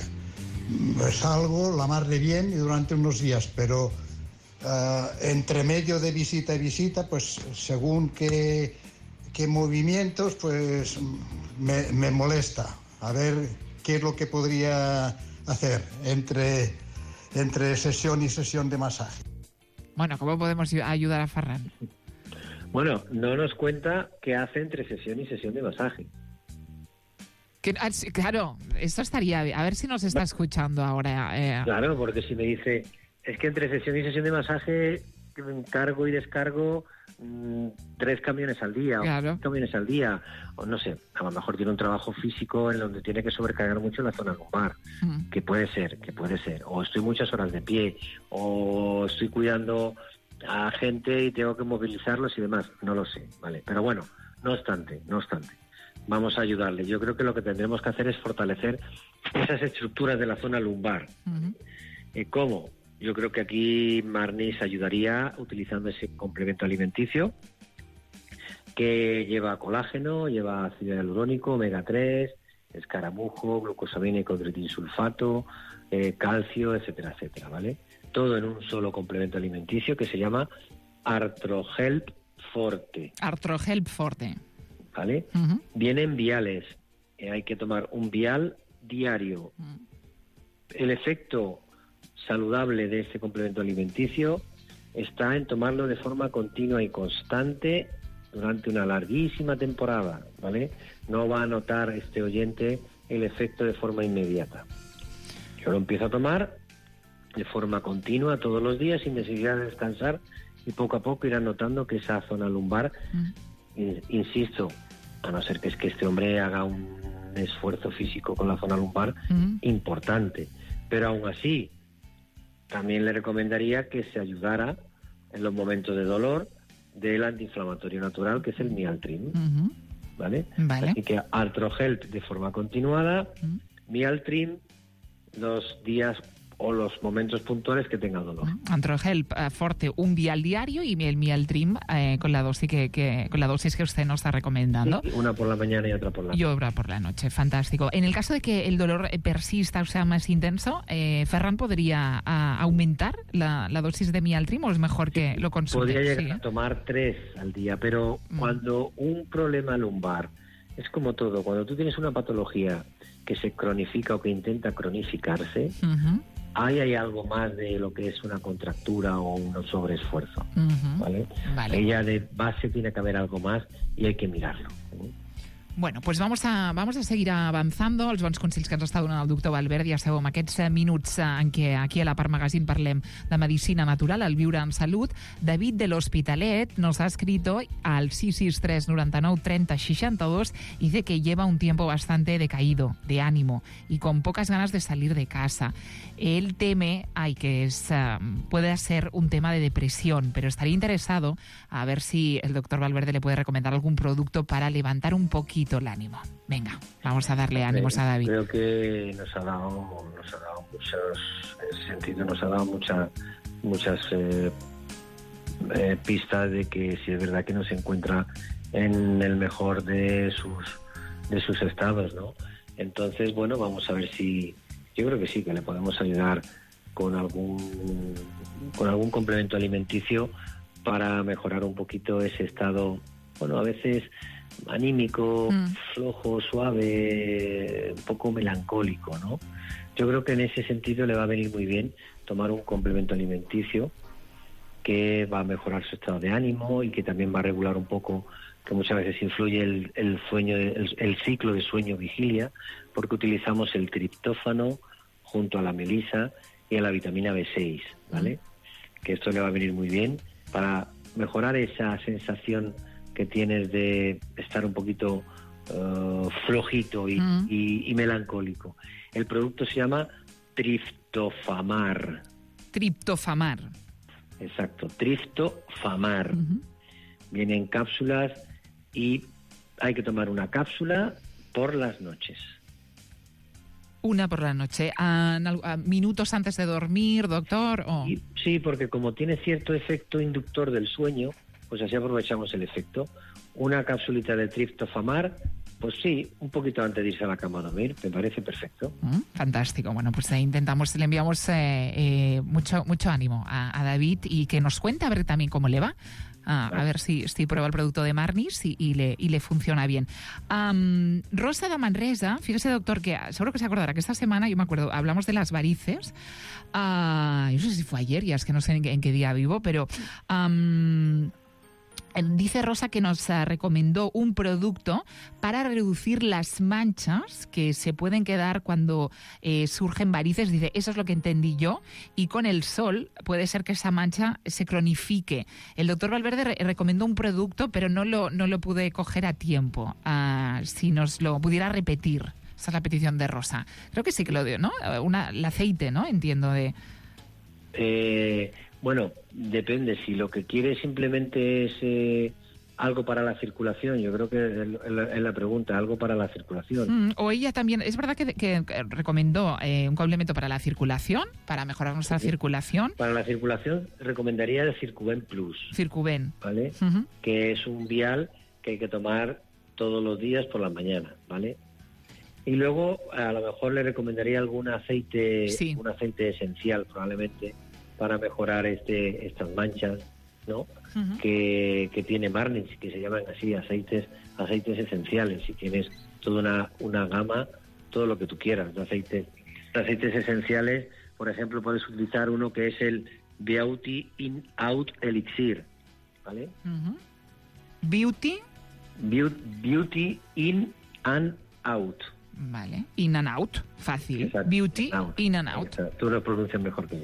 uh, salgo la mar de bien y durante unos días, pero uh, entre medio de visita y visita, pues según qué, qué movimientos, pues me, me molesta. A ver qué es lo que podría hacer entre, entre sesión y sesión de masaje. Bueno, ¿cómo podemos ayudar a Ferran? Bueno, no nos cuenta qué hace entre sesión y sesión de masaje. Que, claro, esto estaría bien. A ver si nos está escuchando ahora. Eh. Claro, porque si me dice, es que entre sesión y sesión de masaje cargo y descargo mmm, tres camiones al día, claro. o cinco camiones al día, o no sé, a lo mejor tiene un trabajo físico en donde tiene que sobrecargar mucho la zona lumbar, mm. que puede ser, que puede ser, o estoy muchas horas de pie, o estoy cuidando a gente y tengo que movilizarlos y demás, no lo sé, ¿vale? Pero bueno, no obstante, no obstante, vamos a ayudarle. Yo creo que lo que tendremos que hacer es fortalecer esas estructuras de la zona lumbar. Uh-huh. Eh, ¿Cómo? Yo creo que aquí Marnis ayudaría utilizando ese complemento alimenticio que lleva colágeno, lleva ácido hialurónico, omega tres, escaramujo, glucosamina y condroitinsulfato, eh, calcio, etcétera, etcétera, ¿vale? Todo en un solo complemento alimenticio que se llama Arthrohelp Forte. Arthrohelp Forte. ¿Vale? Uh-huh. Vienen viales. Eh, hay que tomar un vial diario. Uh-huh. El efecto saludable de este complemento alimenticio está en tomarlo de forma continua y constante durante una larguísima temporada, ¿vale? No va a notar este oyente el efecto de forma inmediata. Yo lo empiezo a tomar de forma continua todos los días sin necesidad de descansar y poco a poco irán notando que esa zona lumbar, mm. in, insisto, a no ser que es que este hombre haga un esfuerzo físico con la zona lumbar mm. importante, pero aún así también le recomendaría que se ayudara en los momentos de dolor del antiinflamatorio natural, que es el Mialtrim. Uh-huh. ¿Vale? Vale. Así que Arthrohelp de forma continuada, uh-huh. Mialtrim los días o los momentos puntuales que tenga dolor. Arthrohelp uh, Forte, un vial diario, y el Mialtrim eh, con la dosis que, que con la dosis que usted nos está recomendando. Sí, una por la mañana y otra por la noche. Y otra por la noche, fantástico. En el caso de que el dolor persista o sea más intenso, eh, Ferran, ¿podría a, aumentar la, la dosis de Mialtrim o es mejor que lo consulte? Podría llegar sí, a tomar tres al día, pero mm. cuando un problema lumbar, es como todo, cuando tú tienes una patología que se cronifica o que intenta cronificarse, uh-huh. ahí hay algo más de lo que es una contractura o un sobreesfuerzo, uh-huh. ¿vale? Vale. Ella de base tiene que haber algo más y hay que mirarlo. Bueno, pues vamos a, vamos a seguir avançant. Els bons consells que ens està donant el doctor Valverde. Ja sabeu, amb aquests minuts en què aquí a la Part Magazine parlem de medicina natural, el viure en salut. David de l'Hospitalet nos ha escrito al sis sis tres noranta-nou trenta seixanta-dos y dice que lleva un tiempo bastante decaído, de ánimo y con pocas ganas de salir de casa. Él teme ay, que es, uh, puede ser un tema de depresión, pero estaría interesado a ver si el doctor Valverde le puede recomendar algún producto para levantar un poquito poquito el ánimo. Venga, vamos a darle ánimos a David. Creo que nos ha dado, nos ha dado muchos, en ese sentido, nos ha dado mucha, muchas eh, eh, pistas de que si es verdad que no se encuentra en el mejor de sus de sus estados, ¿no? Entonces, bueno, vamos a ver si, yo creo que sí, que le podemos ayudar con algún con algún complemento alimenticio para mejorar un poquito ese estado, bueno, a veces anímico, mm. flojo, suave, un poco melancólico, ¿no? Yo creo que en ese sentido le va a venir muy bien tomar un complemento alimenticio que va a mejorar su estado de ánimo y que también va a regular un poco, que muchas veces influye el, el sueño, el, el ciclo de sueño-vigilia, porque utilizamos el triptófano junto a la melisa y a la vitamina B seis, ¿vale? Mm. Que esto le va a venir muy bien para mejorar esa sensación que tienes de estar un poquito uh, flojito y, mm. y, y melancólico. El producto se llama Triptofamar. Triptofamar. Exacto, Triptofamar. Uh-huh. Viene en cápsulas y hay que tomar una cápsula por las noches. Una por la noche. ¿A, a minutos antes de dormir, doctor? ¿O? Sí, sí, porque como tiene cierto efecto inductor del sueño, pues así aprovechamos el efecto. Una capsulita de Triptofamar, pues sí, un poquito antes de irse a la cama a dormir, me parece perfecto. Mm, fantástico. Bueno, pues eh, intentamos, le enviamos eh, eh, mucho mucho ánimo a, a David y que nos cuente a ver también cómo le va. Ah, a ver si, si prueba el producto de Marnis y, y, le, y le funciona bien. Um, Rosa de Manresa, fíjese, doctor, que seguro que se acordará que esta semana, yo me acuerdo, hablamos de las varices. Uh, yo no sé si fue ayer, ya es que no sé en qué, en qué día vivo, pero... Um, dice Rosa que nos uh, recomendó un producto para reducir las manchas que se pueden quedar cuando eh, surgen varices. Dice, eso es lo que entendí yo, y con el sol puede ser que esa mancha se cronifique. El doctor Valverde re- recomendó un producto, pero no lo, no lo pude coger a tiempo. Uh, si nos lo pudiera repetir. Esa es la petición de Rosa. Creo que sí que lo dio, ¿no? Una, el aceite, ¿no? Entiendo de... Eh... Bueno, depende. Si lo que quiere simplemente es eh, algo para la circulación, yo creo que es la, es la pregunta, algo para la circulación. Mm, o ella también, es verdad que, que recomendó eh, un complemento para la circulación, para mejorar nuestra sí. circulación. Para la circulación recomendaría el Circuven Plus. Circuven. ¿Vale? Uh-huh. Que es un vial que hay que tomar todos los días por la mañana, ¿vale? Y luego a lo mejor le recomendaría algún aceite, sí. un aceite esencial probablemente, para mejorar este estas manchas, ¿no? Uh-huh. que, que tiene Marnis, que se llaman así aceites aceites esenciales. Si tienes toda una, una gama, todo lo que tú quieras de aceites, de aceites esenciales, por ejemplo, puedes utilizar uno que es el Beauty In Out Elixir, ¿vale? Uh-huh. Beauty Beauty, Beauty In and Out. Vale, In and Out, fácil. Exacto. Beauty out. In and Out. Exacto. Tú lo pronuncias mejor que yo.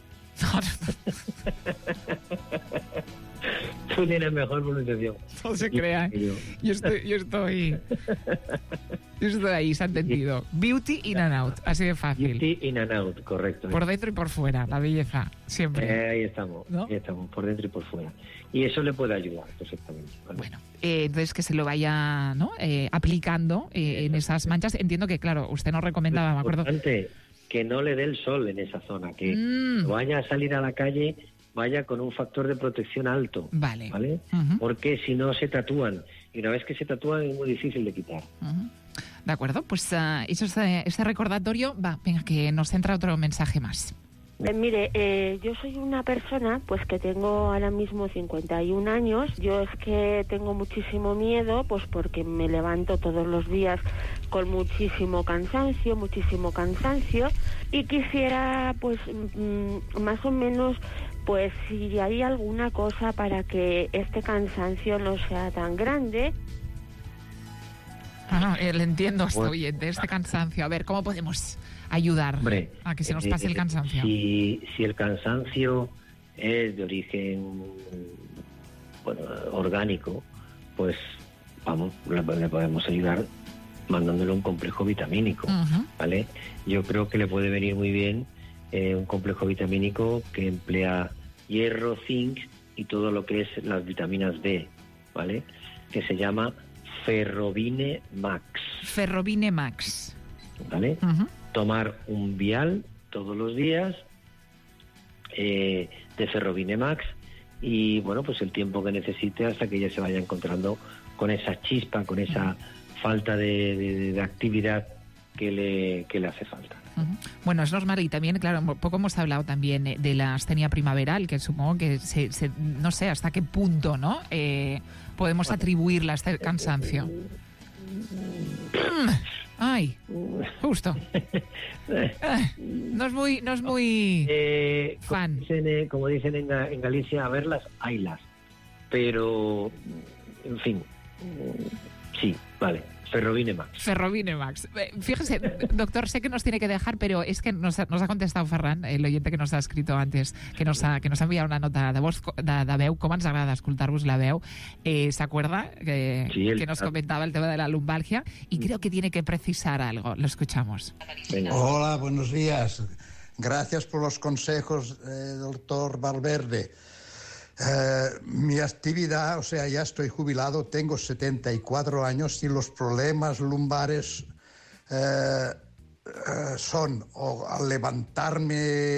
Tú tienes mejor pronunciación. No se crea. Yo. yo estoy, yo estoy, yo estoy ahí, se ha entendido. Beauty in and out, así de fácil. Beauty in and out, correcto. Por dentro y por fuera, la belleza, siempre. Eh, ahí estamos, ¿no? Ahí estamos, por dentro y por fuera. Y eso le puede ayudar perfectamente. ¿Vale? Bueno, eh, entonces que se lo vaya, ¿no? eh, aplicando eh, en esas manchas. Entiendo que, claro, usted nos recomendaba, me acuerdo. Que no le dé el sol en esa zona, que mm. vaya a salir a la calle, vaya con un factor de protección alto. Vale. ¿Vale? Uh-huh. Porque si no se tatúan. Y una vez que se tatúan es muy difícil de quitar. Uh-huh. De acuerdo, pues uh, eso es, uh, ese recordatorio. Va, venga, que nos entra otro mensaje más. Eh, mire, eh, yo soy una persona pues que tengo ahora mismo cincuenta y un años. Yo es que tengo muchísimo miedo, pues porque me levanto todos los días con muchísimo cansancio, muchísimo cansancio, y quisiera pues mm, más o menos pues si hay alguna cosa para que este cansancio no sea tan grande. Ah, no, eh, le entiendo, estoy bien, de este cansancio. A ver, ¿cómo podemos ayudar Hombre, a que se nos pase eh, el cansancio? Si, si el cansancio es de origen bueno, orgánico, pues vamos, le, le podemos ayudar mandándole un complejo vitamínico, uh-huh. ¿vale? Yo creo que le puede venir muy bien eh, un complejo vitamínico que emplea hierro, zinc y todo lo que es las vitaminas B, ¿vale? Que se llama Ferrovine Max. Ferrovine Max. ¿Vale? Uh-huh. Tomar un vial todos los días eh, de Ferrovine Max y, bueno, pues el tiempo que necesite hasta que ella se vaya encontrando con esa chispa, con esa falta de, de, de actividad que le, que le hace falta. Uh-huh. Bueno, es normal y también, claro, poco hemos hablado también de la astenia primaveral, que supongo que se, se, no sé hasta qué punto, ¿no? Eh, podemos atribuirla a este cansancio. Ay, justo. No es muy, no es muy eh, fan. Como dicen, como dicen en, en Galicia, a verlas, haylas. Pero, en fin, sí, vale. Ferrovine Max. Ferrovine Max. Fíjese, doctor, sé que nos tiene que dejar, pero es que nos ha, nos ha contestat Ferran, el oyente que nos ha escrito antes, que nos ha, que nos ha enviado una nota de, voz, de, de veu, com ens agrada escoltar-vos la veu. Eh, ¿Se acuerda que, sí, el... que nos comentaba el tema de la lumbalgia? Y creo que tiene que precisar algo. Lo escuchamos. Venga. Hola, buenos días. Gracias por los consejos, eh, doctor Valverde. Eh, mi actividad, o sea, ya estoy jubilado, tengo setenta y cuatro años y los problemas lumbares eh, eh, son o al levantarme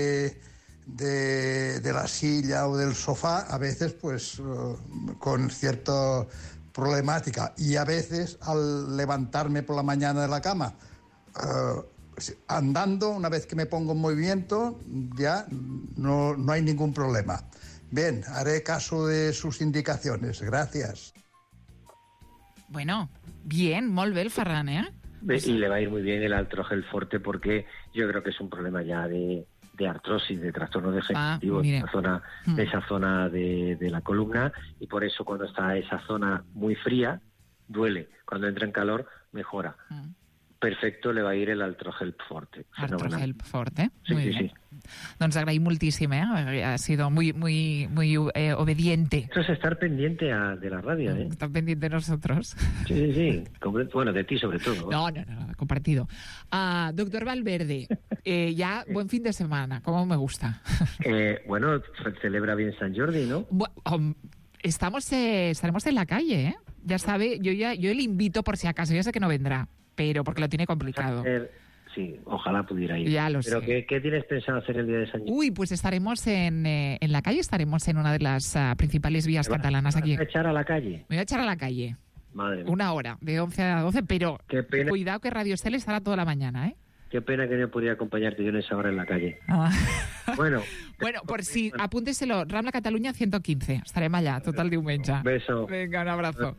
de, de la silla o del sofá, a veces pues eh, con cierta problemática, y a veces al levantarme por la mañana de la cama. Eh, andando, una vez que me pongo en movimiento, ya no, no hay ningún problema. Bien, haré caso de sus indicaciones. Gracias. Bueno, bien, molt bé el Ferran, ¿eh? Y le va a ir muy bien el Altrogel Forte porque yo creo que es un problema ya de, de artrosis, de trastorno degenerativo, ah, de esa zona, de, esa zona de, de la columna, y por eso cuando está esa zona muy fría, duele. Cuando entra en calor, mejora. Mm. Perfecto, le va a ir el Altrogel Forte. Altrogel Forte, sí, muy sí, bien. Sí. Nos agraïm moltíssim, ¿eh? Ha sido muy, muy, muy eh, obediente. Eso es estar pendiente a, de la radio, ¿eh? Estar pendiente de nosotros. Sí, sí, sí. Bueno, de ti sobre todo. No, no, no, compartido. Uh, doctor Valverde, eh, ya buen fin de semana, como me gusta. Eh, bueno, celebra bien San Jordi, ¿no? Bueno, um, estamos, eh, estaremos en la calle, ¿eh? Ya sabe, yo ya yo le invito por si acaso, ya sé que no vendrá, pero porque lo tiene complicado. Sí, ojalá pudiera ir. Ya lo Pero sé. ¿qué, ¿qué tienes pensado hacer el día de San Jordi? Uy, pues estaremos en, eh, en la calle, estaremos en una de las uh, principales vías ¿Me catalanas vas aquí. ¿Me vas a echar a la calle? Me voy a echar a la calle. Madre mía. Una hora, de once a doce, pero Qué pena. Cuidado que Radio Estel estará toda la mañana, ¿eh? Qué pena que no podría acompañarte yo en esa hora en la calle. Ah. Bueno. Bueno, por si, apúnteselo, Rambla Catalunya ciento quince. Estarem allà tot el diumenge. Un beso. Venga, un abrazo.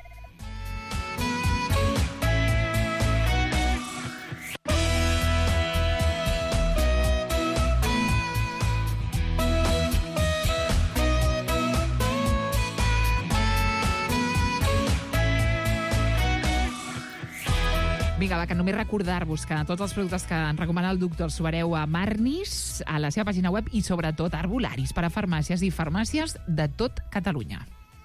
Vinga, va, que només recordar-vos que tots els productes que ens recomana el doctor els trobareu a Marnis, a la seva pàgina web, i sobretot a arbolaris per a farmàcies i farmàcies de tot Catalunya.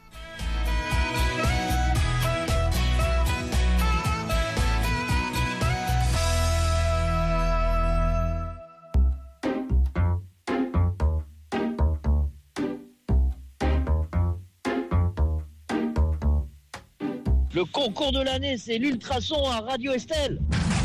Le concours de l'année, c'est l'ultrason à Radio Estel.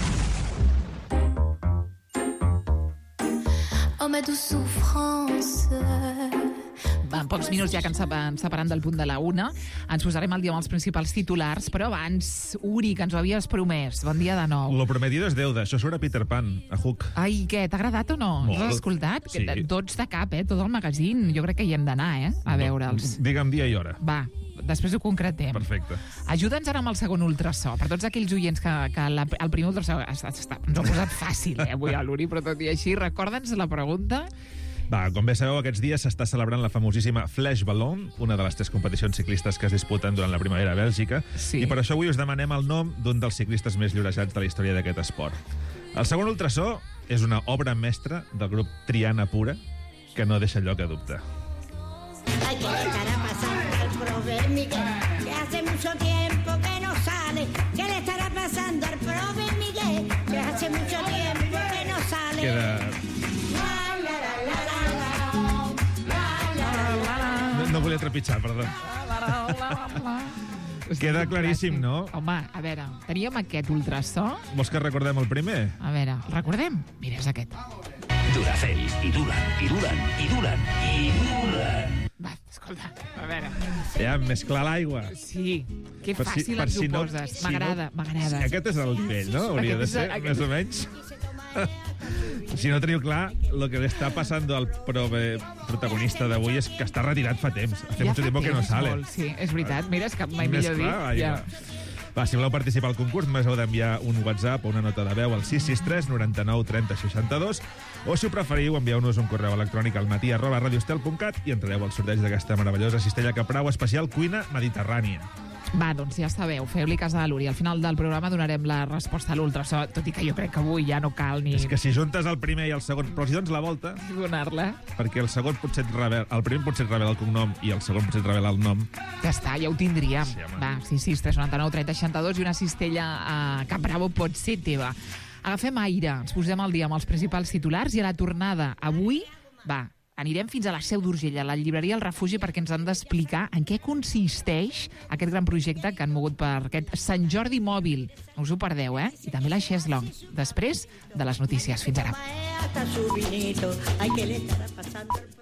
Oh, ma douce souffrance. Va, en pocs minuts ja que ens separant del punt de la una, ens posarem al dia amb els principals titulars, però abans, Uri, que ens ho havies promès. Bon dia de nou. Lo prometido es deuda. Això surt a Peter Pan, a Hook. Ai, què, t'ha agradat o no? Molt. L'has escoltat? Sí. Tots de cap, eh? Tot el magazín. Jo crec que hi hem d'anar, eh? A veure'ls. Digue'm dia i hora. Va, després ho concretem. Perfecte. Ajuda'ns ara amb el segon ultrasò. Per tots aquells oients que, que la, el primer ultrasò ens ho ha posat fàcil, eh, avui a l'Uri, però tot i així, recorda'ns la pregunta. Va, com bé sabeu, aquests dies s'està celebrant la famosíssima Flash Ballon, una de les tres competicions ciclistes que es disputen durant la primavera a Bèlgica, sí. I per això avui us demanem el nom d'un dels ciclistes més llorejats de la història d'aquest esport. El segon ultrasó és una obra mestra del grup Triana Pura, que no deixa lloc a dubte. Ay, ¿qué le estará pasando al profe Miguel? Que hace mucho tiempo que no sale. ¿Qué le estará pasando al profe Miguel? Que hace mucho tiempo que no sale. Queda... No, no volia trepitjar, perdó. Queda claríssim, no? Home, a veure, teníem aquest ultrasò. Vols que recordem el primer? A veure, el recordem? Mira, és aquest. Duracell, i duren, i duren, i duren, i duren. Va, escolta, a veure. Ja, mesclar l'aigua. Sí, que Per si- fàcil per ens si ho no- poses. si M'agrada, no- m'agrada. Aquest és el nivell, no? Hauria Aquest de és ser, el- més o menys. Si no teniu clar, lo que le està passando al prove protagonista d'avui és que està retirat fa temps. Hace Ja mucho fa tiempo que no temps, sale. molt, sí, és veritat. Mira, és que mai millor dit. Mesclar Ja. aigua. Va, si voleu participar al concurs, només heu d'enviar un WhatsApp o una nota de veu al sis sis tres noranta-nou trenta seixanta-dos o, si ho preferiu, envieu-nos un correu electrònic al matí arroba radiostel punt cat i entrareu al sorteig d'aquesta meravellosa cistella Caprau especial cuina mediterrània. Va, doncs ja sabeu, feu-li cas a l'Uri. Al final del programa donarem la resposta a l'ultrasò, tot i que jo crec que avui ja no cal ni És que si juntes el primer i el segon, però si dones la volta, donar-la. perquè el segon potser et revela, el primer potser et revela el cognom i el segon potser et revela el nom. Ja està, ja ho tindríem. Sí, home. Va, sis sis tres noranta-nou trenta seixanta-dos i una cistella a Cap Bravo pot ser teva. Agafem aire, ens posem al dia amb els principals titulars i a la tornada avui, va, anirem fins a la Seu d'Urgell, a la llibreria El Refugi, perquè ens han d'explicar en què consisteix aquest gran projecte que han mogut per aquest Sant Jordi Mòbil. No us ho perdeu, eh? I també la Cheslong, després de les notícies. Fins ara. Hasta su vinito, ay, que le estará pasando el